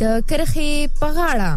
د کرخې په غاړه.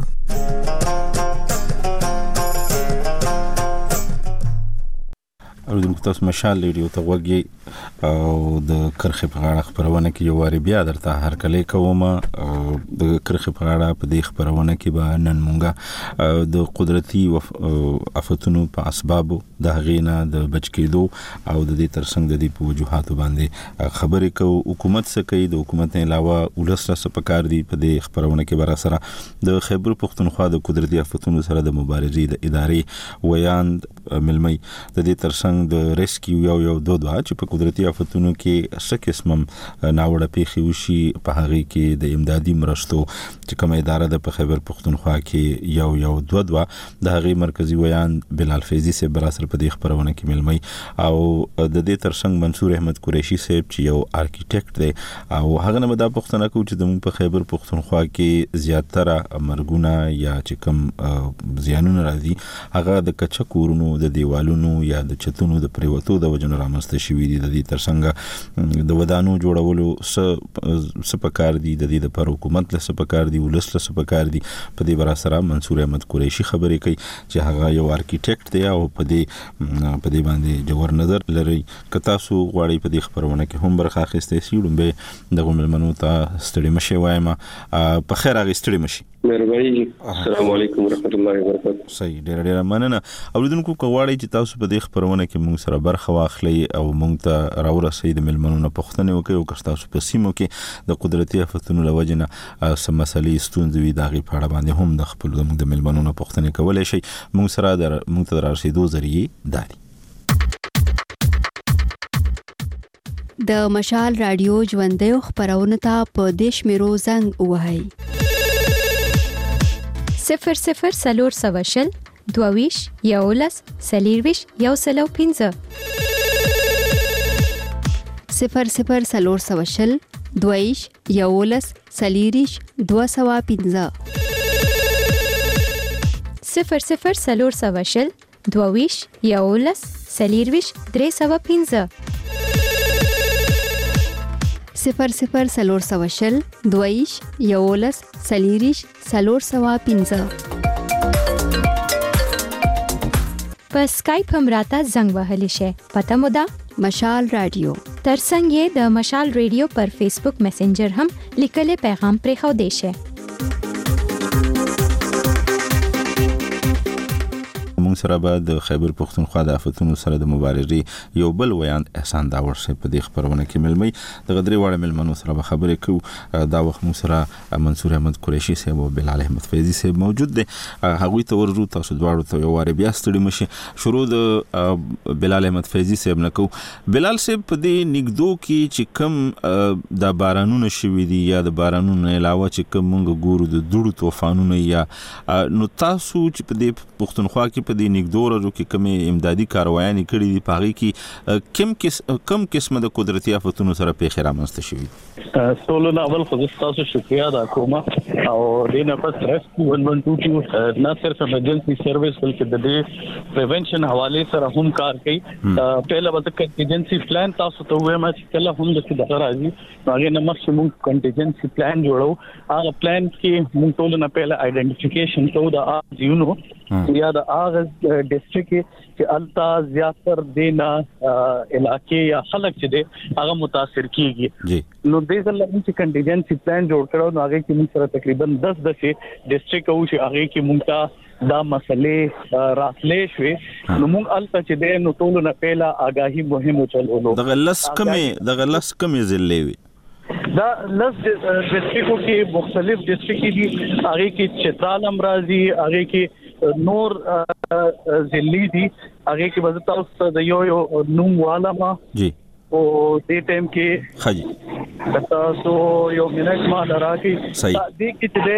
اوریدونکو تاسو مشال ریډیو ته وګورئ او د کرخې په غاړه خبرونه کې یو واری بیا درته هر کله کوم. د کرخې په غاړه په دې خبرونه کې به نن مونږه د قدرتي آفتونو په اسبابو د غینا د بچ کېدو او د دې ترڅنګ د دې په وجوهاتو باندې خبرې کوو. حکومت څه کوي، د حکومت نه علاوه ولسره څه پکار دي. په دې خبرونه کې بر سره د خیبر پختونخوا د قدرتي آفتونو سره د مبارزې د ادارې ویاند ملمي د دې ترڅنګ د ریسکیو یو دوه چې په قدرتي آفتونو کې څه قسم ناوړه پیښې وشي په هغه کې د امدادي مرستو چې کومه اداره د په خیبر پختونخوا کې یو دوه د هغه مرکزی ویاند بلال فیضی سے براسر په دې خبرونه کې ملمي او د دې ترڅنګ منصور احمد قریشی صاحب چې یو آرکیټیکټ دی او هغه نه مدا پښتنه کو چې د په خیبر پختونخوا کې زیاتره مرګونه یا چې کوم زیانونه راځي هغه د کچا کورونو د دیوالونو یا د چتونو د پریوتو د وجنو رامسته شوې دي. د دې ترڅنګ د ودانو جوړولو سپکار دي، د دې د پر حکومت له سپکار دي، ولس له سپکار دي. په دې براسره منصور احمد قریشی خبرې کوي چې هغه یو آرکیټیکټ دی او په دې باندې جوړ نظر لري. کتا سو غواړي په دې خبرونه کې هم برخه اخیستې شي. لومبه دغه ملمنو ته ستړي مشه وایم په خیر هغه ستړي مشي. مهرباني. السلام علیکم ورحمت الله وبرکاته. صحیح، ډېر مننه. اوریدونکو کوواړي چې تاسو په دې خبرونه کې موږ سره برخه واخلئ او موږ ته راورسئ د ملمنو نه پوښتنه وکړئ او که تاسو په سیمو کې د قدرتي آفتونو لوجنه سم مسلې ستونزې وي دغه په اړه باندې هم د خپل د ملمنو نه پوښتنه کولای شئ. موږ سره موږ ته رارسېدو ذریعہ دادي. د مشال رادیو ژوندۍ خبرونه ته په دیش میرو زنګ وهاي 00 22 یولس سلیرویش یو سلو 15 00 22 یولس سلیریش 215 00 22 یولس سلیرویش 315 00 22 یولس سلیریش 315 په اسکایپ هم راته زنګ وهلی شي. پته مو ده مشال رادیو. ترڅنګ یې د مشال رادیو پر فیسبوک میسنجر هم لیکلي پیغام پرې خو دی شي. موږ سره به د خیبر پختونخوا د آفتونو سره د مبارزې یو بل ویاند احسان داور صاحب په دې خبرونه کې ملمي د غدري واړه ملمنو سره به خبرې کوو. دا وخت موږ سره منصور احمد قریشی صاحب او بلال احمد فیضی صاحب موجود دي. هغه ته ورجو تاسو دواړو ته یو واره بیا ستړي مشي. شروع د بلال احمد فیضی صاحب نه کو. بلال صاحب په دې نګدو کې چې کم د بارانونو شوي دي یا د بارانونو علاوه چې کم موږ ګورو د دوړو طوفانونو یا نو تاسو چې په دې پختونخوا کې په دې نګدورو کې کومه امدادي کاروایي کړې دي پاره کې کم قسمه د قدرتي آفتونو سره پیښ رامنځته شوي. سولونه اول خو تاسو شکریا دا کوم او دینه پس ریسکیو 112 نه صرف ایمرجنسي سرویس بلکې د دې پریونشن حواله سره هم کار کوي. پهله وخت کنټینجنسي پلان تاسو ته وایم چې کله هم د څه راځي هغه نه مخکې موږ کنټینجنسي پلان جوړو. هغه پلان کې موږ ټول نه پهله آئیډنټیفیکیشن کوو د یو یا د هغه ډیسټریکټ چې التا زیاتر دینا علاقې یا خلک چې دي هغه متاثر کیږي. نو دې ځل چې کنټینجنسي پلان جوړ کړو نو هغه کې موږ سره تقریبا 10 ډیسټریکټ او چې هغه کې موږ ته دا مسلې راتلې شوې. نو موږ الته چې دې نو ټول نه پهلا آگاهي مهم چلولو د غلس کمې ضلع وي. دا لس ډیسټریکټو کې مختلف ډیسټریکټ دي. هغه کې چترال امراضي، هغه کې نور ضلعي دي، هغه کې وځ تاسو د یو نوم والا ما جی او دې ټیم کې خجی تاسو یو منټ ما دراکې دې کې چې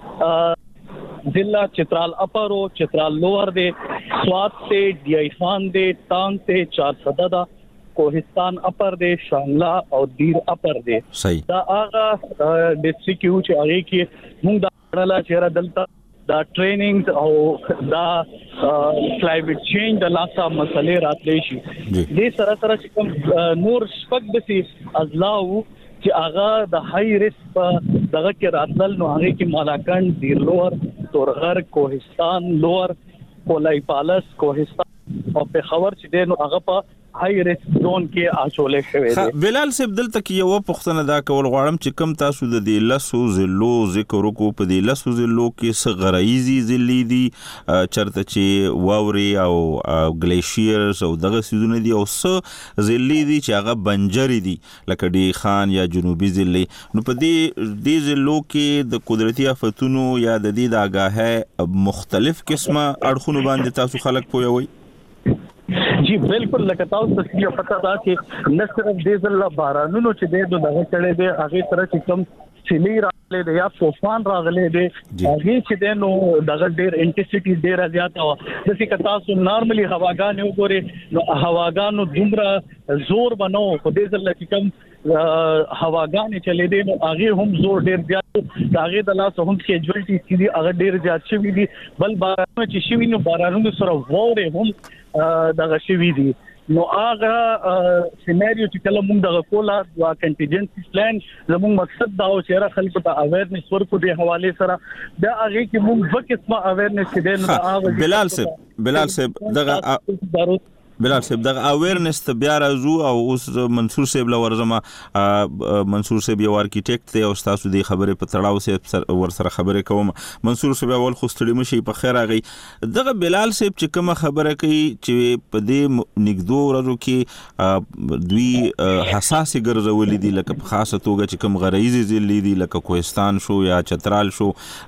ضلع چترال اپر او چترال لوور دے، سوات سے ڈی آئی خان دے، تانگ سے 410 کوہستان اپر دے، شانگلا اور دیر اپر دے. دا آغا ڈسٹرکٹ یو چې هغه کې موږ دا ډله چیرې دلته دا ټریننګ او دا کلایمټ چینج د لاسه مسلې راتلې شي. دې سره چې کوم نور شپږ دسي ازلاو چې هغه د های ریسک دغه کې راتلل نو هغه کې مالاکنډ دیرلور تورغر کوهستان لور کولای پالس کوهستان او پیښور چې دینو هغه په هاي ریسک زون کې اچولې شوی دی. بلال صاحب دلته کې یو پوښتنه دا کول غواړم چې کم تاسو د دې لسو ضلعو ذکر وکړو په دې لسو ضلعو کې څه غرایزي ضلعې دي چرته چې واوري او ګلیشیرز او دغه سیزونه دي او څه ضلعې دي چې هغه بنجري دي لکه ډی خان یا جنوبي ضلعې نو په دې ضلعو کې د قدرتي آفتونو یا د دې د آګاهۍ مختلف قسمه اړخونو باندې تاسو خلک پوهوي. جی بالکل لکه تاسو ته یو پته ده چې نه صرف د زله بارانونو چې دغه چړې دی هغه سره چې کوم سیلی راغلي دی یا طوفان راغلي دی هغه چې دنو دغه ډیر انټنسټي ډیر زیاته و چې تاسو نارملی هواګان وګوري نو هواګانو دومره زور بنو خو د زله چې کوم هواګان چلے دي نو هغه هم زور ډیر زیات هغه د لاس هم کیجوالټي چې هغه ډیر زیات شوی دي بل بارانونه چې شوی نو بارانونو سره وره هم دغه شوی دي نو هغه سيناريو چې کله موږ دغه کولا وا کنټینجنسي پلان زموږ مقصد دا او چې را خلکو ته اویرنس ورکو د حواله سره دا هغه کې موږ په قسمه اویرنس کې دین هغه بلال صاحب بلال صاحب دغه اویرنس ته بیا راځو او اوس منصور صاحب لورزما منصور صاحب یو ارکیټیکټ دی او تاسو د خبرې په تړاو سره ور سره خبرې کوم منصور صاحب اول خو ستړي مشي په خیر راغی دغه بلال صاحب چې کوم خبره کوي چې په دې نګدو ورځو کې دوی حساس ګرځولې دي لکه په خاصه توګه چې کوم غرایزي ضلع دي لکه کوهستان شو یا چترال شو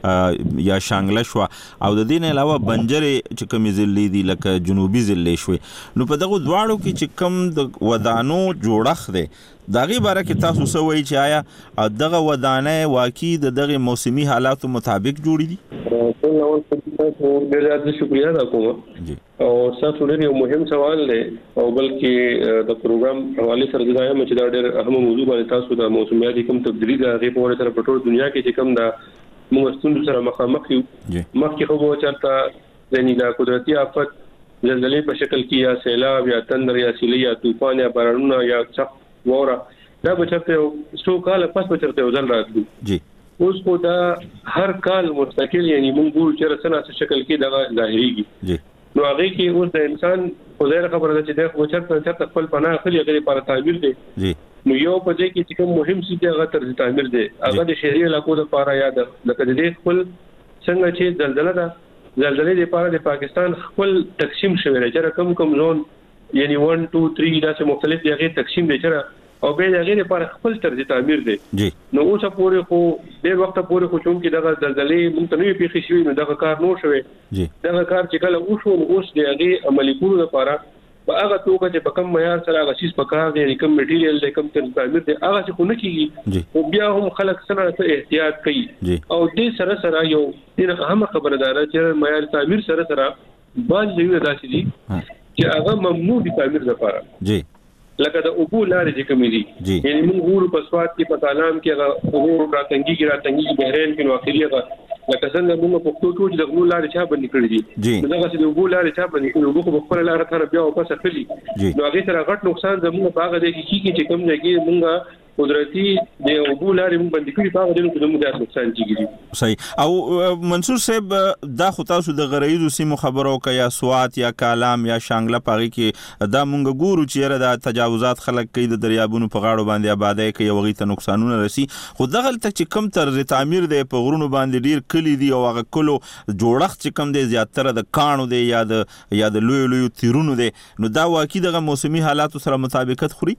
یا شانګله شو او د دې نه علاوه بنجرې چې کوم ضلع دي لکه جنوبي ضلع شو نو په دغه دواړو کې چې کم د ودانو جوړخ دی دغه باره کې تاسو سوي چې آیا دغه ودانه واقعي د دغه موسمي حالاتو مطابق جوړې دي؟ ټول نو ډېر زیات شکریا ادا کوم او تاسو ډېر یو مهم سوال دی او بلکې د پروګرام حواله سره دا یم چې دا ډېر اهم موضوع باندې تاسو د موسمیاتي کوم تبدیلی دا غي په وړاندې سره په ټول دنیا کې چې کوم دا موږ ستونزو سره مخامخ یو مخکې خو به چرته ځنی دا قدرتي آفت زلزلې په شکل کې یا سیلاب یا تندر یا سیلی یا طوفان یا بارانونه یا سخت واوره دا به چرته څو کال پس به چرته وزن راځي جی اوس کو دا هر کال مستقل یعنی موږ ګور چې رسنه شکل کې دا ظاهريږي جی نو هغه کې اوس د انسان خدای خبره ده چې د چرته خپل پناه خلی غیر پر تعبیر دی جی نو یو په دې کې چې کوم مهم څه دی هغه تر تعبیر دی هغه د شهري علاقو لپاره یاد لکه د دې خپل څنګه چې زلزلہ ده زلزلې لپاره د پاکستان خپل تقسیم شوی دی چې کوم زون یعنی 1 2 3 داسې مختلف دغه تقسیم دي چې او به دغه لپاره خپل طرز تعبیر دی نو اوس پورې خو ډېر وخت پورې خو چون کې دغه زلزلې مونږ ته نه پیښې شوی نو دغه کار نو شوی دغه کار چې کله اوس دغه عملي کولو لپاره په هغه توګه چې په کوم معیار سره هغه شیز په کار دی کوم میټیریل دی کوم طرز تعبیر دی هغه څه خو نه کیږي او بیا هم خلک سره احتیاط کوي او دې سره یو دغه هم خبردار چې معیار تعبیر سره باندې یو داسې دي چې هغه ممنوع دي تعبیر لپاره جی لکه د اوبو لارې چې کومې دي یعنی موږ ګورو په سواد کې په تالام کې هغه اوبو راتنګي بهرین کې نو اخري هغه لکه څنګه موږ په پښتو کې د اوبو لارې چا باندې کړې دي دغه چې د اوبو لارې چا باندې کړې اوبو په خپل لارې سره بیا واپس اخلي نو هغه سره غټ نقصان زموږ په هغه دی چې کوم ځای کې موږ قدرتي د اوبو لارې موږ باندې کړې په هغه دی چې موږ د نقصان کیږي صحیح او منصور صاحب دا خو تاسو د غرایزو سیمو خبرو کیا سوات یا کالام یا شانګله پاغي کې دا موږ ګورو چې را د تجاوزات خلک کوي د دریابونو په غاړو باندې آبادی کوي او غي ته نقصانونه رسی خو دغه ته چې کم طرز تعمیر دی په غرونو باندې ډیر کلی دی او هغه کلو جوړښت چې کم دی زیاتره د کانو دی یا د لوی تیرونو دی نو دا واقعي دغه موسمي حالاتو سره مطابقت خوري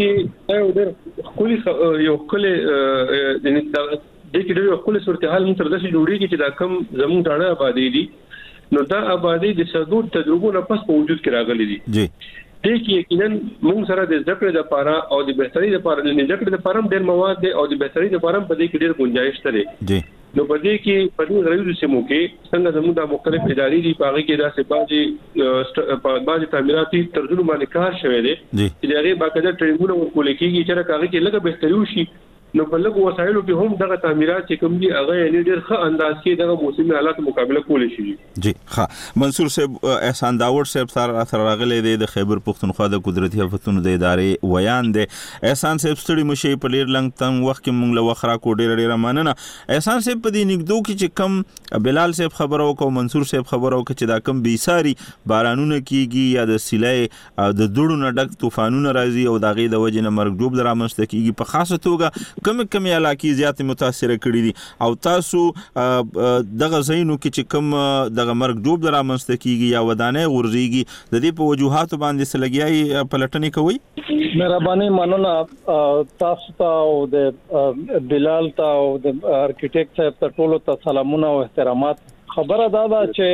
یو کله د دې کې یو کله صورتحال مون تر داسې جوړیږي چې دا کم زموږ ډاډه آبادی دي نو دا آبادی د صدور تجربو نه پس په وجود کې راغلي دي جی دې کې یقینا موږ سره د ذکر لپاره او د بهتري لپاره د ذکر لپاره ډېر مواد دي او د بهتري لپاره په دې کې ډېر گنجائش شته جی نو په دې کې په دې غوړو سیمو کې څنګه زموږ د مختلف ادارې دي پاغي کې داسې باندې تعمیراتي طرزونو باندې کار شوی دی چې هغه باقاعده ټرینینګونه ورکول کېږي چې هغه کې لږه بهتري وشي نو په لږ وسایلو کې هم دغه تعمیرات چې کوم دي هغه یې ډېر ښه انداز کې دغه موسمي حالات مقابله کولی شي. جی ها منصور صاحب احسان داوود صاحب سره راغلي د خیبر پختونخوا د قدرتي آفتونو د ادارې ویان دی. احسان صاحب ستړي مشي په ډېر لنګ تم وخت کې مونږ له وخرا کو ډېر مننه. احسان صاحب په دې نګدو کې چې کم بلال صاحب خبرو کو منصور صاحب خبرو کې چې دا کم بیساری بارانونه کیږي یا د سیلای د دوړو نه ډک طوفانونه راځي او د غي د وجې نه مرګ ډوب درامسته کیږي په خاصه توګه کم علاقې زیات متاثر کړي دي او تاسو دغه زینو کې چې کم دغه مرګ ډوب درامسته کیږي یا ودانې غورځيږي د دې په وجوهات باندې سلګیاي پلټنې کوي. مهرباني مننه تاسو ته او د بلال ته او د ارکیټیکټ صاحب ته ټولو ته سلامونه او احترامات. خبره دا ده چې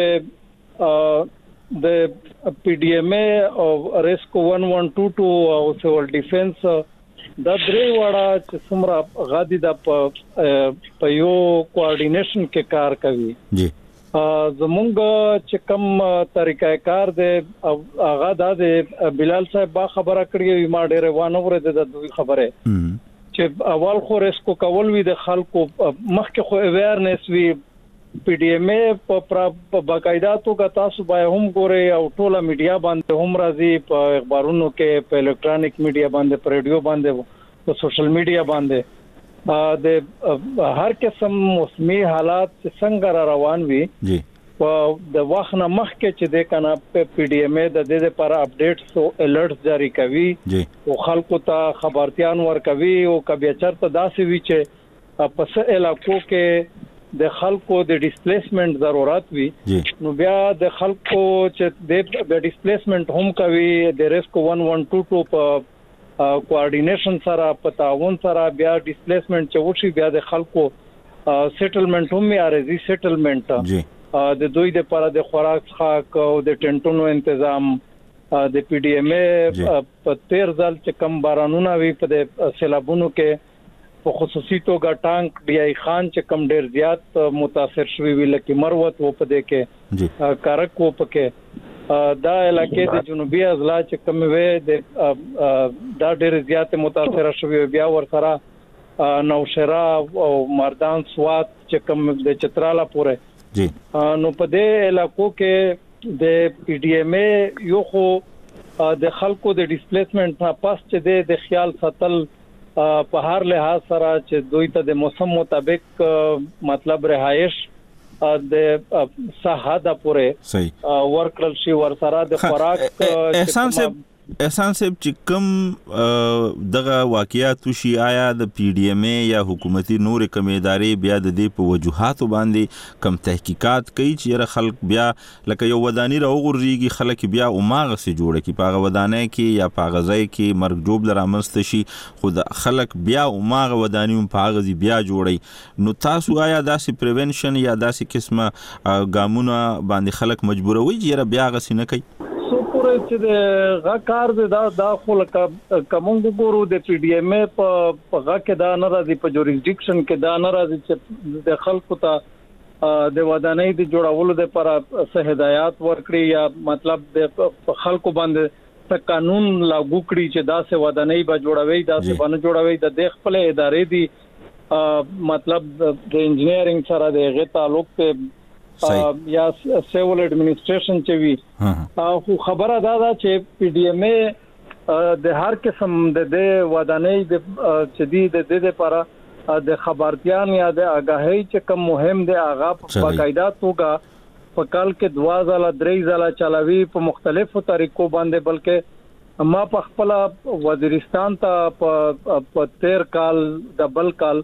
د پی ډی ایم ای او ریسکو 1122 او سیول ډیفنس دا درې وړه چې څومره غادي د په یو کوارډینیشن کې کار کوي. جی زمونږ چې کوم طریقې کار دی هغه د بلال صاحب با خبره کړې ما ډېر وانه ورته د دوی خبره چې اول خو ریسکو کول وی د خلکو مخکې خو اویرنس وی پی ډی ایم ای په باقاعده توګه تاسو به هم ګورئ او ټوله میډیا باندې هم راځي په اخبارونو کې په الکترونیک میډیا باندې په ریډیو باندې په سوشل میډیا باندې د هر قسم موسمي حالات څنګه روان وي جی په د وخت نه مخکې چې د کنه پی ډی ایم ای د دې لپاره اپډیټس او الرټس جاری کوي او خلکو ته خبرتيان ورکوي او کبي چرته داسې وی چې په څه علاقو کې د خلکو د ډیسپلیسمنت ضرورت وي نو بیا د خلکو چې د ډیسپلیسمنت هم کوي د ریسکو 1122 په کوارډینیشن سره په تعاون سره بیا ډیسپلیسمنت چې وشي بیا د خلکو سیټلمنت هم یاري سیټلمنت د دوی د لپاره د خوراک خاک او د ټنټونو تنظیم د پی ډی ایم ای په 13 ځل چې کم بارانونه وي په سیلابونو کې په خصوصي توګه ټانک ډی ای خان چې کم ډیر زیات متاثر شوی وی لکه مروت و په دې کې کارک و پکې دا علاقې د جنوبي اضلاع چې کم وې دا ډیر زیات متاثر شوی بیا ور سره نوشهرا او مردان سوات چې کم د چتراله پورې نو په دې علاقو کې د پی ډی ایم ای یو خو د خلکو د ډیسپلیسمنت نه پاس چې د خیال ساتل په هر لحاظ سره چې دوی ته د موسم مطابق مطلب رهایش د صحه د پوره ورکړل شي ور سره د خوراک احسان صاحب چې کوم دغه واقعیات شي آیا د پی ډی ایم ای یا حکومتي نور کوم ادارې بیا د دې په وجوهات باندې کم تحقیقات کوي چې خلک بیا لکه یو ودانی راوغورځيږي خلک بیا اوماغه سي جوړه کی پاغه ودانۍ کې یا پاغه ځای کې مرګ جوب لرامست شي خود خلک بیا اوماغه ودانی پاغه بیا جوړي نو تاسو آیا داسې پریونشن یا داسې قسمه ګامونه باندې خلک مجبوروي چې بیا غسي نه کوي پورې چې د غکار دا خو کومو ګورو د پی ډی ایم ای په غا کې دا نه راځي په جوریسډکشن کې دا نه راځي چې د خلکو ته د ودانۍ د جوړولو لپاره څه هدایات ورکړي یا مطلب د خلکو باندې قانون لاګو کړي چې دا څه ودانۍ به جوړوي دا څه باندې جوړوي د خپل ادارې دي مطلب د انجینیرینګ سره د غي تعلق ته یا سیول ایڈمنسٹریشن چې وی خو خبره دا چې پی ډی ایم ای د هر قسم د ودانۍ د چې د لپاره د خبرتيان یا د آگاهی چې کوم مهم دی هغه په باقاعده توګه په کال کې 2 ځله 3 ځله چلاوي په مختلفو طریقو باندې بلکې ما په خپل وزیرستان ته په 13 کال دبل کال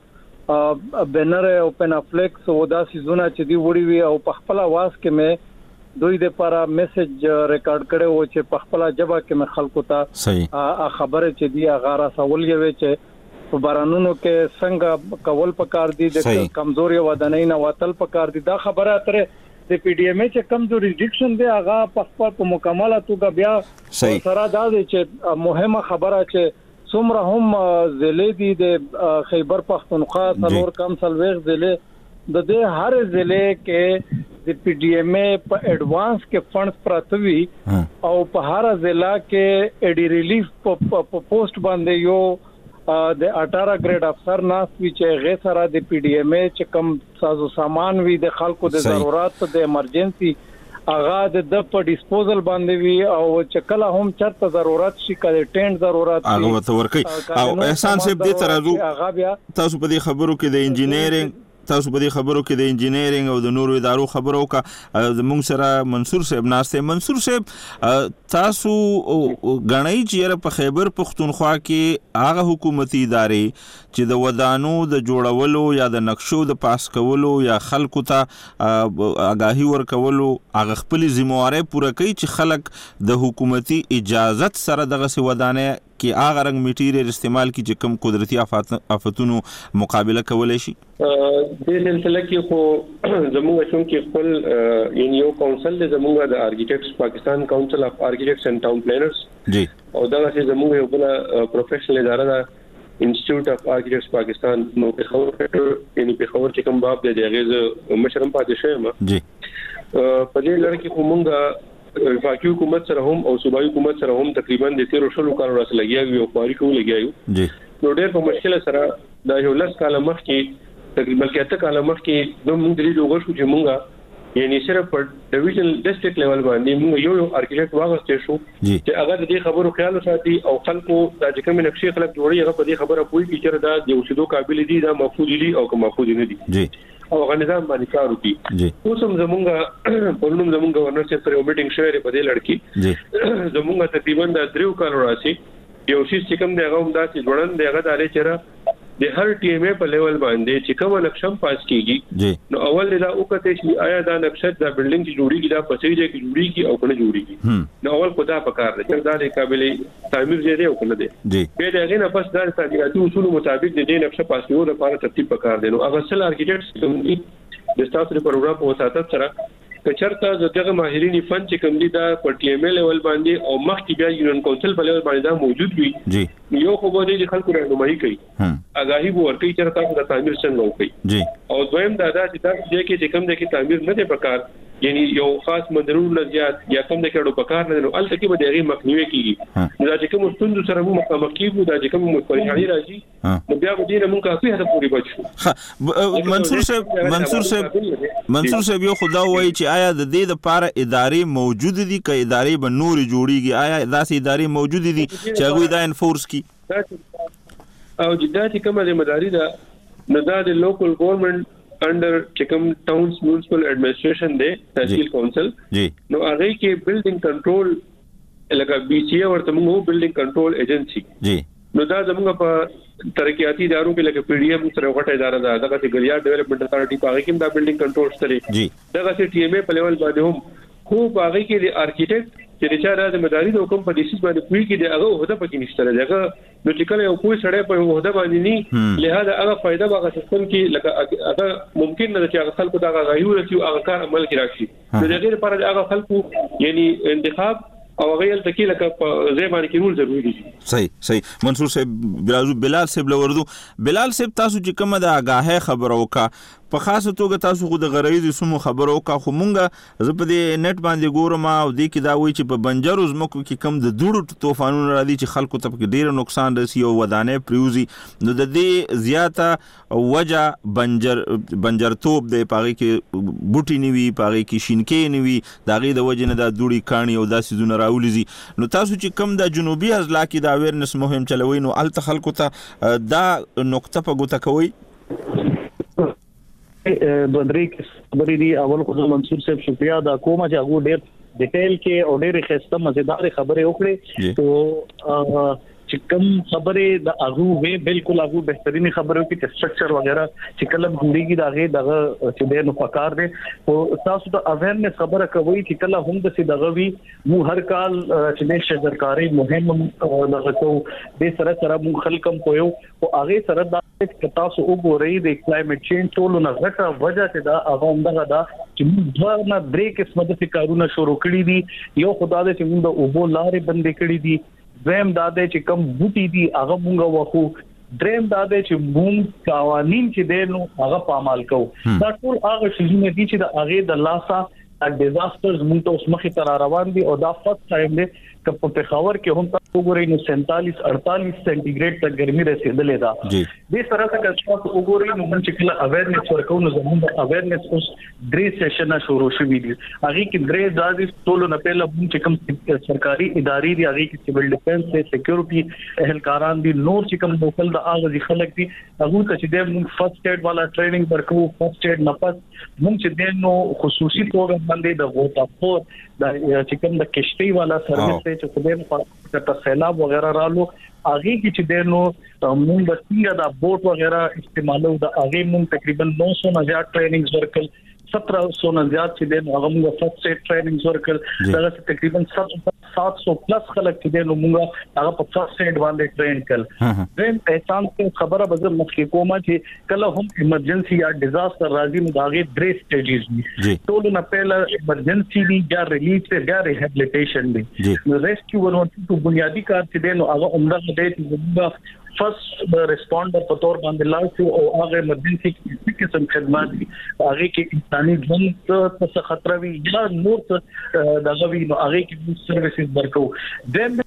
بنر اوپن افلیکس او دا سيزونه چې دی وړي وي او په خپل आवाज کې مې دوی د لپاره میسج ریکارډ کړو چې په خپل جبا کې مې خلکو ته خبره چې دی غاره سوالې وي چې په بارانونو کې څنګه کول پکار دي د کمزوري ودانۍ نه وتل پکار دي دا خبره اتره د پی ډی ایم ای چې کم جوریسډکشن دی هغه په خپل مکمله توګه بیا سره دا دی چې مهمه خبره چې څومره هم ضلع دي د خیبر پختونخوا څلور کم سلويغ ضلع د دې هر ضلع کې د پی ډی ایم ای په ایڈوانس کې فنډز پراتوي او په هر ضلع کې ایډی ریلیف په پوسټ باندې یو د 18 ګریډ افسر ناس وی چې غیر سره د پی ډی ام ای چې کم سازو سامان وی د خلکو د ضرورت د ایمرجنسي اغا د په ډیسپوزل باندې وی او چې کله هم چرته ضرورت شي کله ټینټ ضرورت هغه وته ورکی او احسان صاحب دې ترازو تاسو په دې خبرو کې د انجینیرینګ تاسو په دې خبرو کې د انجینیرینګ او د نورو ادارو خبرو کا زموږ سره منصور صاحب ناشته منصور صاحب تاسو غنۍ چې په خیبر پختونخوا کې هغه حکومتي ادارې چې د ودانو د جوړولو یا د نقشو د پاس کولو یا خلکو ته آگاهي ورکولو هغه خپل ذمہواری پوره کوي چې خلک د حکومتي اجازت سره دغه ودانې کې هغه رنګ میټیریل استعمال کی چې کم قدرتي آفتونو مقابله کولای شي د سلسله کې خو زموږ شون کې خپل یو کونسل د زموږ د ارکیټیکټس پاکستان کونسل اف ارکیټیکټس اینڈ ټاون پلانرز جی او دا چې زموږ یو بل پروفیشنل اداره ده انسټیټیوټ اف ارکیټیکټس پاکستان نو په خبر چې کوم باب د غیز مشرم پاتې شوی جی په دې لړ کې کومه وفاقي حکومت سره هم او صوبایي حکومت سره هم تقریبا د 13 کال راځي لګیاوي او پاري کوو لګیاوي جی نو ډېر په مشکل سره دا یو لس کال مخکې تقریبا 8 کال مخکې د موږ د لوګو شو چې موږ یعنی صرف په ډیویژن ډیسټریکټ لیول باندې موږ یو ارکیټیکټ واغستې شو چې هغه د دې خبرو خیال ساتي او خلکو د کوم نقشې خلک جوړي هغه په دې خبره پوي چې دا د اوسېدو قابل دي دا محفوظ دي او که محفوظ نه دي جی او غنظام باندې کار وکړي اوس هم زمونږ پرونم زمونږ گورنر چې پر میټینګ شوی په دې لړکی زمونږ تقریبا د 3 کال راځي یو شي چې کوم دی هغه هم دا چې جوړن دی هغه دالې چیرې د هر ټي ام ای په لیول باندې چې کوم نقشم پاس کیږي نو اول دا وکړه چې آیا دا نقشه د بلډینګ چې جوړیږي دا په سړي کې جوړیږي او کنه جوړیږي نو اول خدا پکار دی چې دا د قابل تعمیر دی او کنه دی به دا غي نه پس دا تعمیراتي اصول مطابق د دې نقشه پاس کولو لپاره ترتیب پکار دی نو هغه سل ارکیټیکټس د ستاسو پروګرام په وساتت سره کچرتا دغه ماهرین فن چې کوم دي دا په ټي ام ای لیول باندې او مخکې بیا یونین کونسل په لیول باندې دا موجود وي یو خو به د خلکو راهنمایي کوي آگاهي به ورکوي چې تاسو د تعمیر څنګه وکړي او دویم دا چې تاسو کې کوم د تعمیر نه دی پکار یعنی یو خاص مدرون لزیات یا کوم د کډو پکار نه نو الته کې به دغه مخنیوي کیږي نو دا چې کوم ستوند سره مو مخامخ کیږي دا چې کوم پریشانی راځي نو بیا به دې موږ کافي هدا پوری بچو منصور صاحب یو خدا وایي چې آیا د دې لپاره ادارې موجود دي که ادارې به نور جوړیږي آیا داسې ادارې موجود دي چې هغه دا انفورس کی او جداتي کومه ذمہداري ده نو دا د لوکل ګورنمنت انډر چکم ټاونز میونسپل ایڈمنسټریشن دی تحصیل کونسل نو هغه کې بلډینګ کنټرول لکه بي سي ورته موږ بلډینګ کنټرول ایجنسی نو دا زموږ په ترقیاتي ادارو کې لکه پی ډی ایم سره غټه اداره ده دغه چې ګلیار ډیولپمنٹ اتھارټي په هغه کې دا بلډینګ کنټرول شته دغه چې ټي ام ای په لیول باندې هم خو هغه کې د ارکیټیکټ چې د چا د مداري د حکم په دیسیس باندې کوي کې دغه وحده پکې نشته دغه نو چې کله یو کوی سړی په وحده باندې نه لہذا هغه فائدہ واغ سیستم کې لکه هغه ممکن نه چې هغه خلکو دغه غیور چې هغه کار عمل کې راشي نو د غیر لپاره هغه خلکو یعنی انتخاب او غیر تکي لکه زې باندې کې رول ضروري دي صحیح منصور صاحب بلال صاحب لوردو بلال صاحب تاسو چې کومه د آگاهه خبرو کا په خاصه توګه تاسو خو د غرایز سمو خبرو کا خو مونږه زه په دې نت باندې ګورم او دې کې دا وایي چې په بنجرو زمکو کې کم د دوړو طوفانونو راځي چې خلکو ته ډیر نقصان رسي او ودانې پریوزي نو د دې زیاته وجه بنجرتوب د پاغي کې بوټي نیوي پاغي کې شینکې نیوي داغه د وجه نه د دوړي کانی او داسې زونه راولزي نو تاسو چې کم د جنوبي اضلاع کې د اویرنس مهم چلوي نو ال خلکو ته دا نقطه په ګوته کوي بدري خبرې دي اول خو منصور صاحب شکریا دا کومه چې هغه ډېر ډیټیل کې او ډېر خسته مزیدار خبرې وکړي تو چې کوم خبرې د هغه وی بالکل هغه بهترین خبرو کې سټرکچر وغیرہ چې کله جوړیږي دغه چې ډېر نو پکار دي او تاسو ته اویرنس خبره کوي چې کله هم د دغه وی مو هر کال چې د شجرکاری مهم دغه کو د سره مو خلکم پویو او هغه سره د تاسو وګورئ د کلایمټ چینج ټولو نه غټه وجه ته دا هغه همدغه دا چې موږ نه درې قسمه د کارونه شروع کړی دي یو خدای دې چې موږ د اوبو لارې بندې کړې دي زم داده چې کم بوټي دي هغه مونږ وخو دریم داده چې مونږ قوانين چې دینو هغه په عمل کوو دا ټول هغه شیونه دي چې د هغه د لاسه ډیزاسترز مونږ ته اوس مخې تر روان دي او دا فرست ټایم دی ک په پېښور کې هم تاسو وګورئ نو 47-48 سنټیګریډ ته ګرمي رسیدلې ده د سره څنګه تاسو وګورئ نو موږ چې کله اویرنس ورکو نو زموږ اویرنس اوس 3 سیشن شروع شوي دي هغه کې درې ځای ټول نه پهله موږ چې کوم سرکاري ادارې دي هغه کې سیول ډیفنس ته سکیورټي اهلکاران دي نور چې کوم لوکل د اغاز خلک دي هغه ته چې د فرست ایډ والا ټریننګ ورکو فرست ایډ نفس موږ چې د نو خصوصي توګه باندې د غوټاپور د چې کوم د کشتۍ والا سرویس چې خدای په سیلاب وغیرہ رالو اغه کی چې د نو موږ د څنګه د بوټ وغیرہ استعمالو د اغه موږ تقریبا 900 نه زیات ټریننګز ورکل 1700 نه زیات چې د هغه موږ فرست ایډ ټریننګز ورکل دا تقریبا 700 پلس خلک چې د موږ هغه په فرست ایډ باندې ټرین کړل زم احسان څخه خبره به مخکې کومه چې کله هم ایمرجنسي یا ډیزاستر راځي نو داغه درې سټیجز دي ټول نه پهله ایمرجنسي دی یا ریلیف یا ریهابلیټیشن دی نو ریسکیو ورته بنیادی کار چې د نو هغه عمره دی چې فرست ریسپونډر په تور باندې لاړ شو او هغه ایمرجنسي کې قسم خدمات دي هغه کې انساني ژوند ته خطر وي یا نور دغه وی نو هغه کې سرویسز ورکو دیم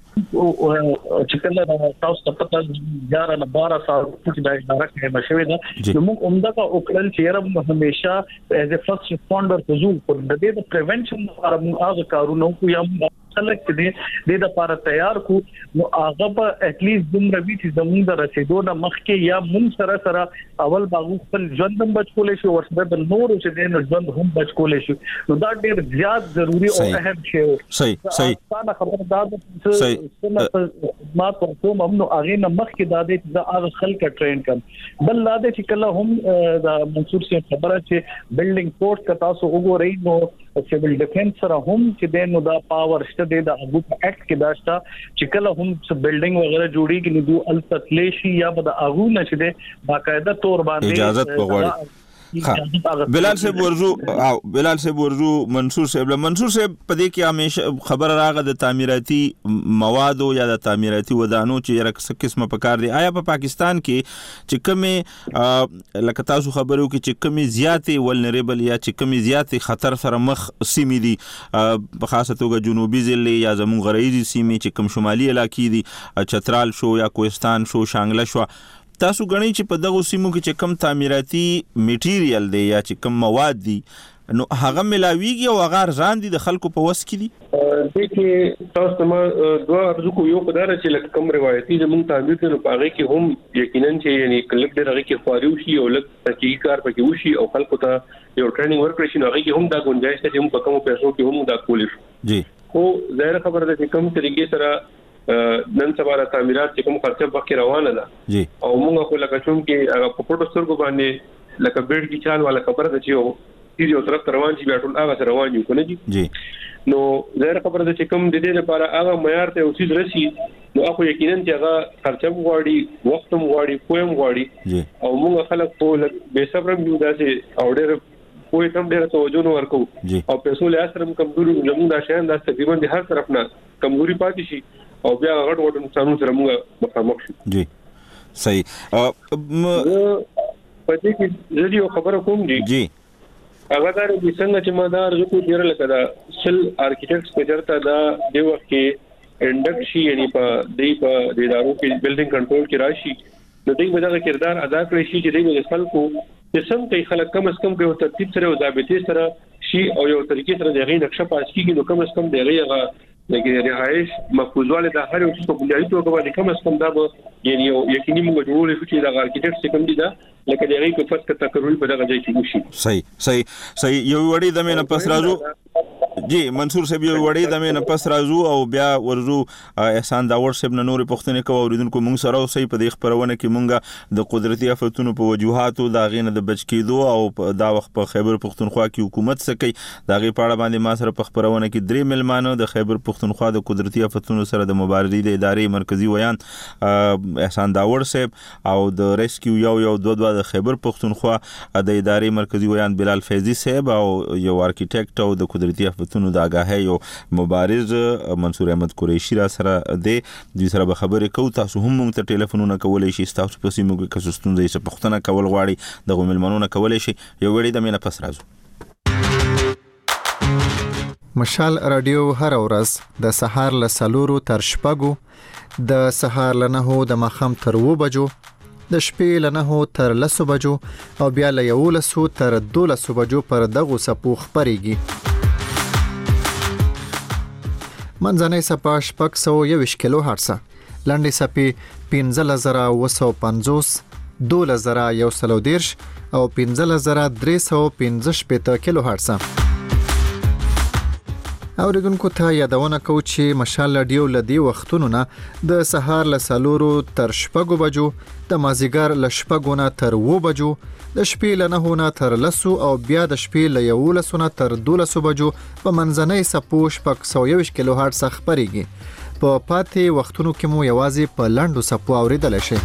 چې کله تاسو ته پته 11 نه 12 سال چې دا اداره کې مشوي ده نو موږ عمده کا وکړل چې رب همیشه ایز ا فرست ریسپونډر حضور پر د دې پریونشن لپاره موږ هغه کارونه کوو یا خلک دې د لپاره تیار کو نو هغه په اټ لیست دومره وی چې زموږ د رسیدو نه مخکې یا موږ سره اول باغ خپل ژوند هم بچ کولای شو ورسره د نور چې د ژوند هم بچ کولای شو نو دا ډېر زیات ضروری او اهم شی و صحیح دا خبره دا چې ما په کوم هم نو هغه نه مخکې دا د هغه خلک ټرین کړ بل لا د چې کله هم دا منصور سي خبره چې بلډینګ فورس کا تاسو وګورئ نو سیول ډیفنس سره هم چې د نو دا پاور شته د هغه په اکټ کې داشتا چې کله هم بلډینګ وغیرہ جوړیږي نو دو التتلیشي یا به د هغه نه چې د باقاعده تور باندې اجازه وغواړي بلال صاحب ورزو منصور صاحب په دې کې همیشه خبر راغله د تعمیراتي موادو یا د تعمیراتي ودانو چې رکس قسمه پکار دي آیا په پاکستان کې چې کومه لکه تاسو خبرو کې چې کومه زیاتې ولنریبل یا چې کومه زیاتې خطر سره مخ سیمې دي په خاصه توګه جنوبي ضلع یا زمون غربي سیمې چې کوم شمالي علاقې دي چترال شو یا کوهستان شو شانګله شو تاسو غنئ چې په دغه سیمو کې چې کم تعمیراتي میټیریل دی یا چې کم مواد دي نو هغه ملاویږي او هغه ارزان دي د خلکو په وس کې دي د کې تاسو ما دوه ارزو کو یو قدر چې لکه کم روایتي زموږ تعمیر ته پاغي کې هم یقینا چې یعنی کلک درغه کې خاري وشي او لکه تحقیق کار پکې وشي او خلکو ته یو ټریننګ ورکړي شي نو هغه کې هم دا گنجائش ته هم په کومو پیسو کې هم دا کول شي جی خو ظاهر خبره ده چې کوم طریقې سره نن سبا را تعمیرات چې کوم خرچه پکې روانه ده جی او موږ خو لکه چون کې هغه په پټو سترګو باندې لکه بیډ کې چال والا خبره ده چې یو طرف روان شي بیا ټول هغه روان یو کنه جی نو ظاهر خبره ده چې کوم د دې لپاره هغه معیار ته اوسې راشي نو هغه یقینا چې هغه خرچه غواړي وخت هم غواړي پوهه غواړي او موږ خلک په بے صبر یو داسې او ډېر کوئی هم ډېر توجه نه ورکو او پیسو له اثر کمزوري زموږ د شان د تقریبا د هر طرف نه کمزوري پاتې شي او بیا غټ نقصانونو سره موږ مخامخ شو جی صحیح پدې کې زه یو خبره کوم جی هغه دا د څنګه چې مدار زکو ډیر لکه دا سل ارکیټیکټس په چرته دا د وخت کې انډکشي یعنی په د ادارو کې بلډینګ کنټرول کې راشي نو دوی به دا کردار ادا کړی شي چې دوی د خلکو چې سم کوي خلک کم از کم په ترتیب سره او ضابطې سره شي او یو طریقې سره دغه نقشه پاس کیږي نو کم از کم دغه لکه رهایش مفروضواله د هر یو څه په بنیادی توګه باندې کم از کم دا به یعنی یقیني موږ جوړول شو چې د ارکیټیکټ څخه کم دي دا لکه دغه په فرق تکرر په دغه ځای کې وشي صحیح یو وړي د مینه پس راځو جی منصور صاحب یو وړي د مینه پس راځو او بیا ورزو احسان داور صاحب نه نور پښتنه کوو اوریدونکو موږ سره اوسې په دې خبرونه کې موږ د قدرتي آفتونو په وجوهاتو دا غینه د بچ کېدو او دا وخت په خیبر پښتونخوا کې حکومت سکی دا غي پاړه باندې ما سره په خبرونه کې درې ملمانو د خیبر پښتونخوا د قدرتي آفتونو سره د مبارزې د ادارې مرکزی ویان احسان داور صاحب او د ریسکیو یو دوه د خیبر پښتونخوا د ادارې مرکزی ویان بلال فیضی صاحب او یو ارکیټیکټ او د قدرتي آفتونو د آگاهي یو مبارز منصور احمد قریشی را سره د سره به خبرې کو تاسو هم موږ ته ټلیفونونه کولای شئ تاسو په سیمو کې کسستون د پښتنه کول غواړي د غوملمنونه کولای شي یو وړي د مینه پس راځو مشال رادیو هر ورځ د سهار له 4 تر 6 د سهار له 9 د ماخام تر 2 بجو د شپې له 9 تر 10 بجو او بیا له 11 تر 12 بجو پر دغه سپو خبريږي. منځنۍ سپا 621 کیلو هرتز، لنډې سپې 15950 12110 او 15315 کیلو هرتز. اوریدونکو ته یادونه کوم چې مشال رادیو لدی وختونو نه د سهار له 4 تر 6 بجو، د مازیګر له 6 نه تر 2 بجو، د شپې له 9 نه تر 10 او بیا د شپې له 11 نه تر 12 بجو په منځنۍ سپو 621 کیلو هرتز خبريږي. په پاتې وختونو کې مو یوازې په لاندو سپو اوریدل شي.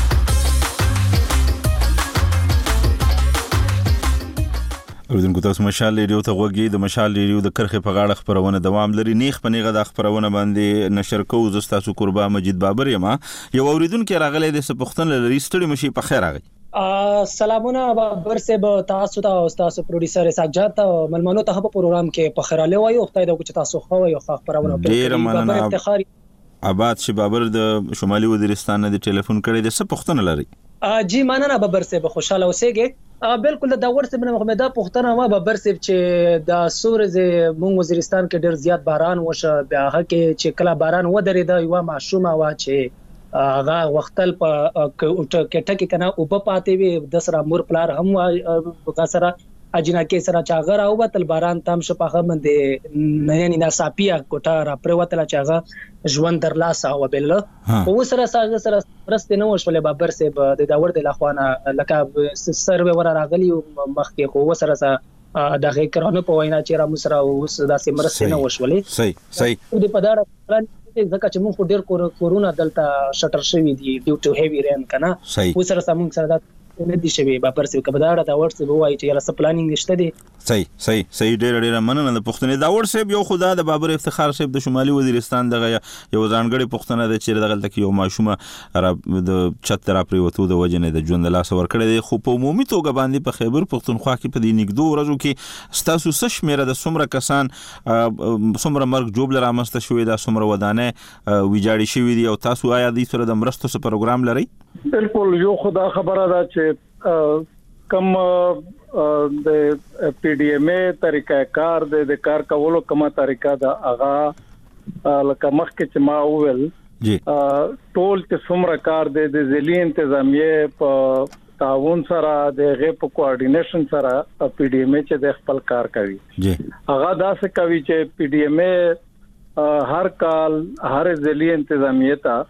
اوریدونکو تاسو مشال ریډیو ته غوږی د مشال ریډیو د کرخې په غاړه خبرونه دوام لري. نیخ په نیغه د خبرونه باندې نشر کوو. زه تاسو قربا مجید بابر یم. یو اوریدونکو راغلی د سپختن لري ستړي مشي په خیر راغی. سلامونه بابر صاحب، تاسو ته او تاسو پروډوسر ساجات او ملمنو ته په پروګرام کې په خیراله وایو. خدای دې چې تاسو خو یو خبرونه ډیر مننه. افتخار آباد شي بابر د شمالي وزیرستان نه د ټلیفون کړی د سپختن لري. جی مننه بابر صاحب، خوشاله اوسئ. بالکل د ور څخه محمد پختنه ما بابر صاحب چې د سورزه مون وزیرستان کې ډیر زیات باران وشه، بیا هکې چې کله باران ودرېد یو معصومه وا چې هغه وختل په کټه کې کنه او په پاتې وي د سره مور پلار هم غسره اجنا کې سره چاغر او بتل باران تام شپه باندې نه نه ناصافیا کوټه را پروتل چاغه ژوند در لاسه او بل او سره رسته نو شولې بابر صاحب د داور د لاخوانه لکه سروي ور راغلی مخکې خو سره دغه کرانه په وینا چې را مسره اوس داسې مرسته نه وشولې. صحیح د پداړه ځکه چې مونږ ډیر کورونا دلته شټر شوی دی ډیو ټو هیوی رین کنه او سره سمون سره نه دي شوی بابر صاحب کبداړه دا ورڅ به وایي چې یاره پلانینګ نشته دي. صحیح ډیر مننه د پښتنې دا ور صاحب. یو خدا د بابر افتخار صاحب د شمالي وزیرستان دغه یو ځانګړي پښتنه د چیرې دغه تک یو ماشومه د چت را پریوتو د وجنه د ژوند لاس ور کړی دی. خو په عمومي توګه باندې په خیبر پښتونخوا کې په دې نګدو ورځو کې ستاسو سش میره د سمره کسان سمره مرګ جوړ رامسته شوې دا سمره ودانه ویجاړی شوې دي او تاسو آیا د سره د مرستو سره پروګرام لري؟ بالکل یو خدا خبره ده چې کم د پی ډی ایم ای طریقه کار د کار کولو کومه طریقه ده اغا لکه مخکې چې ما وویل جی ټول چې څومره کار د ځلې انتظامیه په تعاون سره د غیپ کوارډینیشن سره پی ډی ایم ای چې د خپل کار کوي جی اغا داسې کوي چې پی ډی ایم ای هر کال هر ځلې انتظامیه ته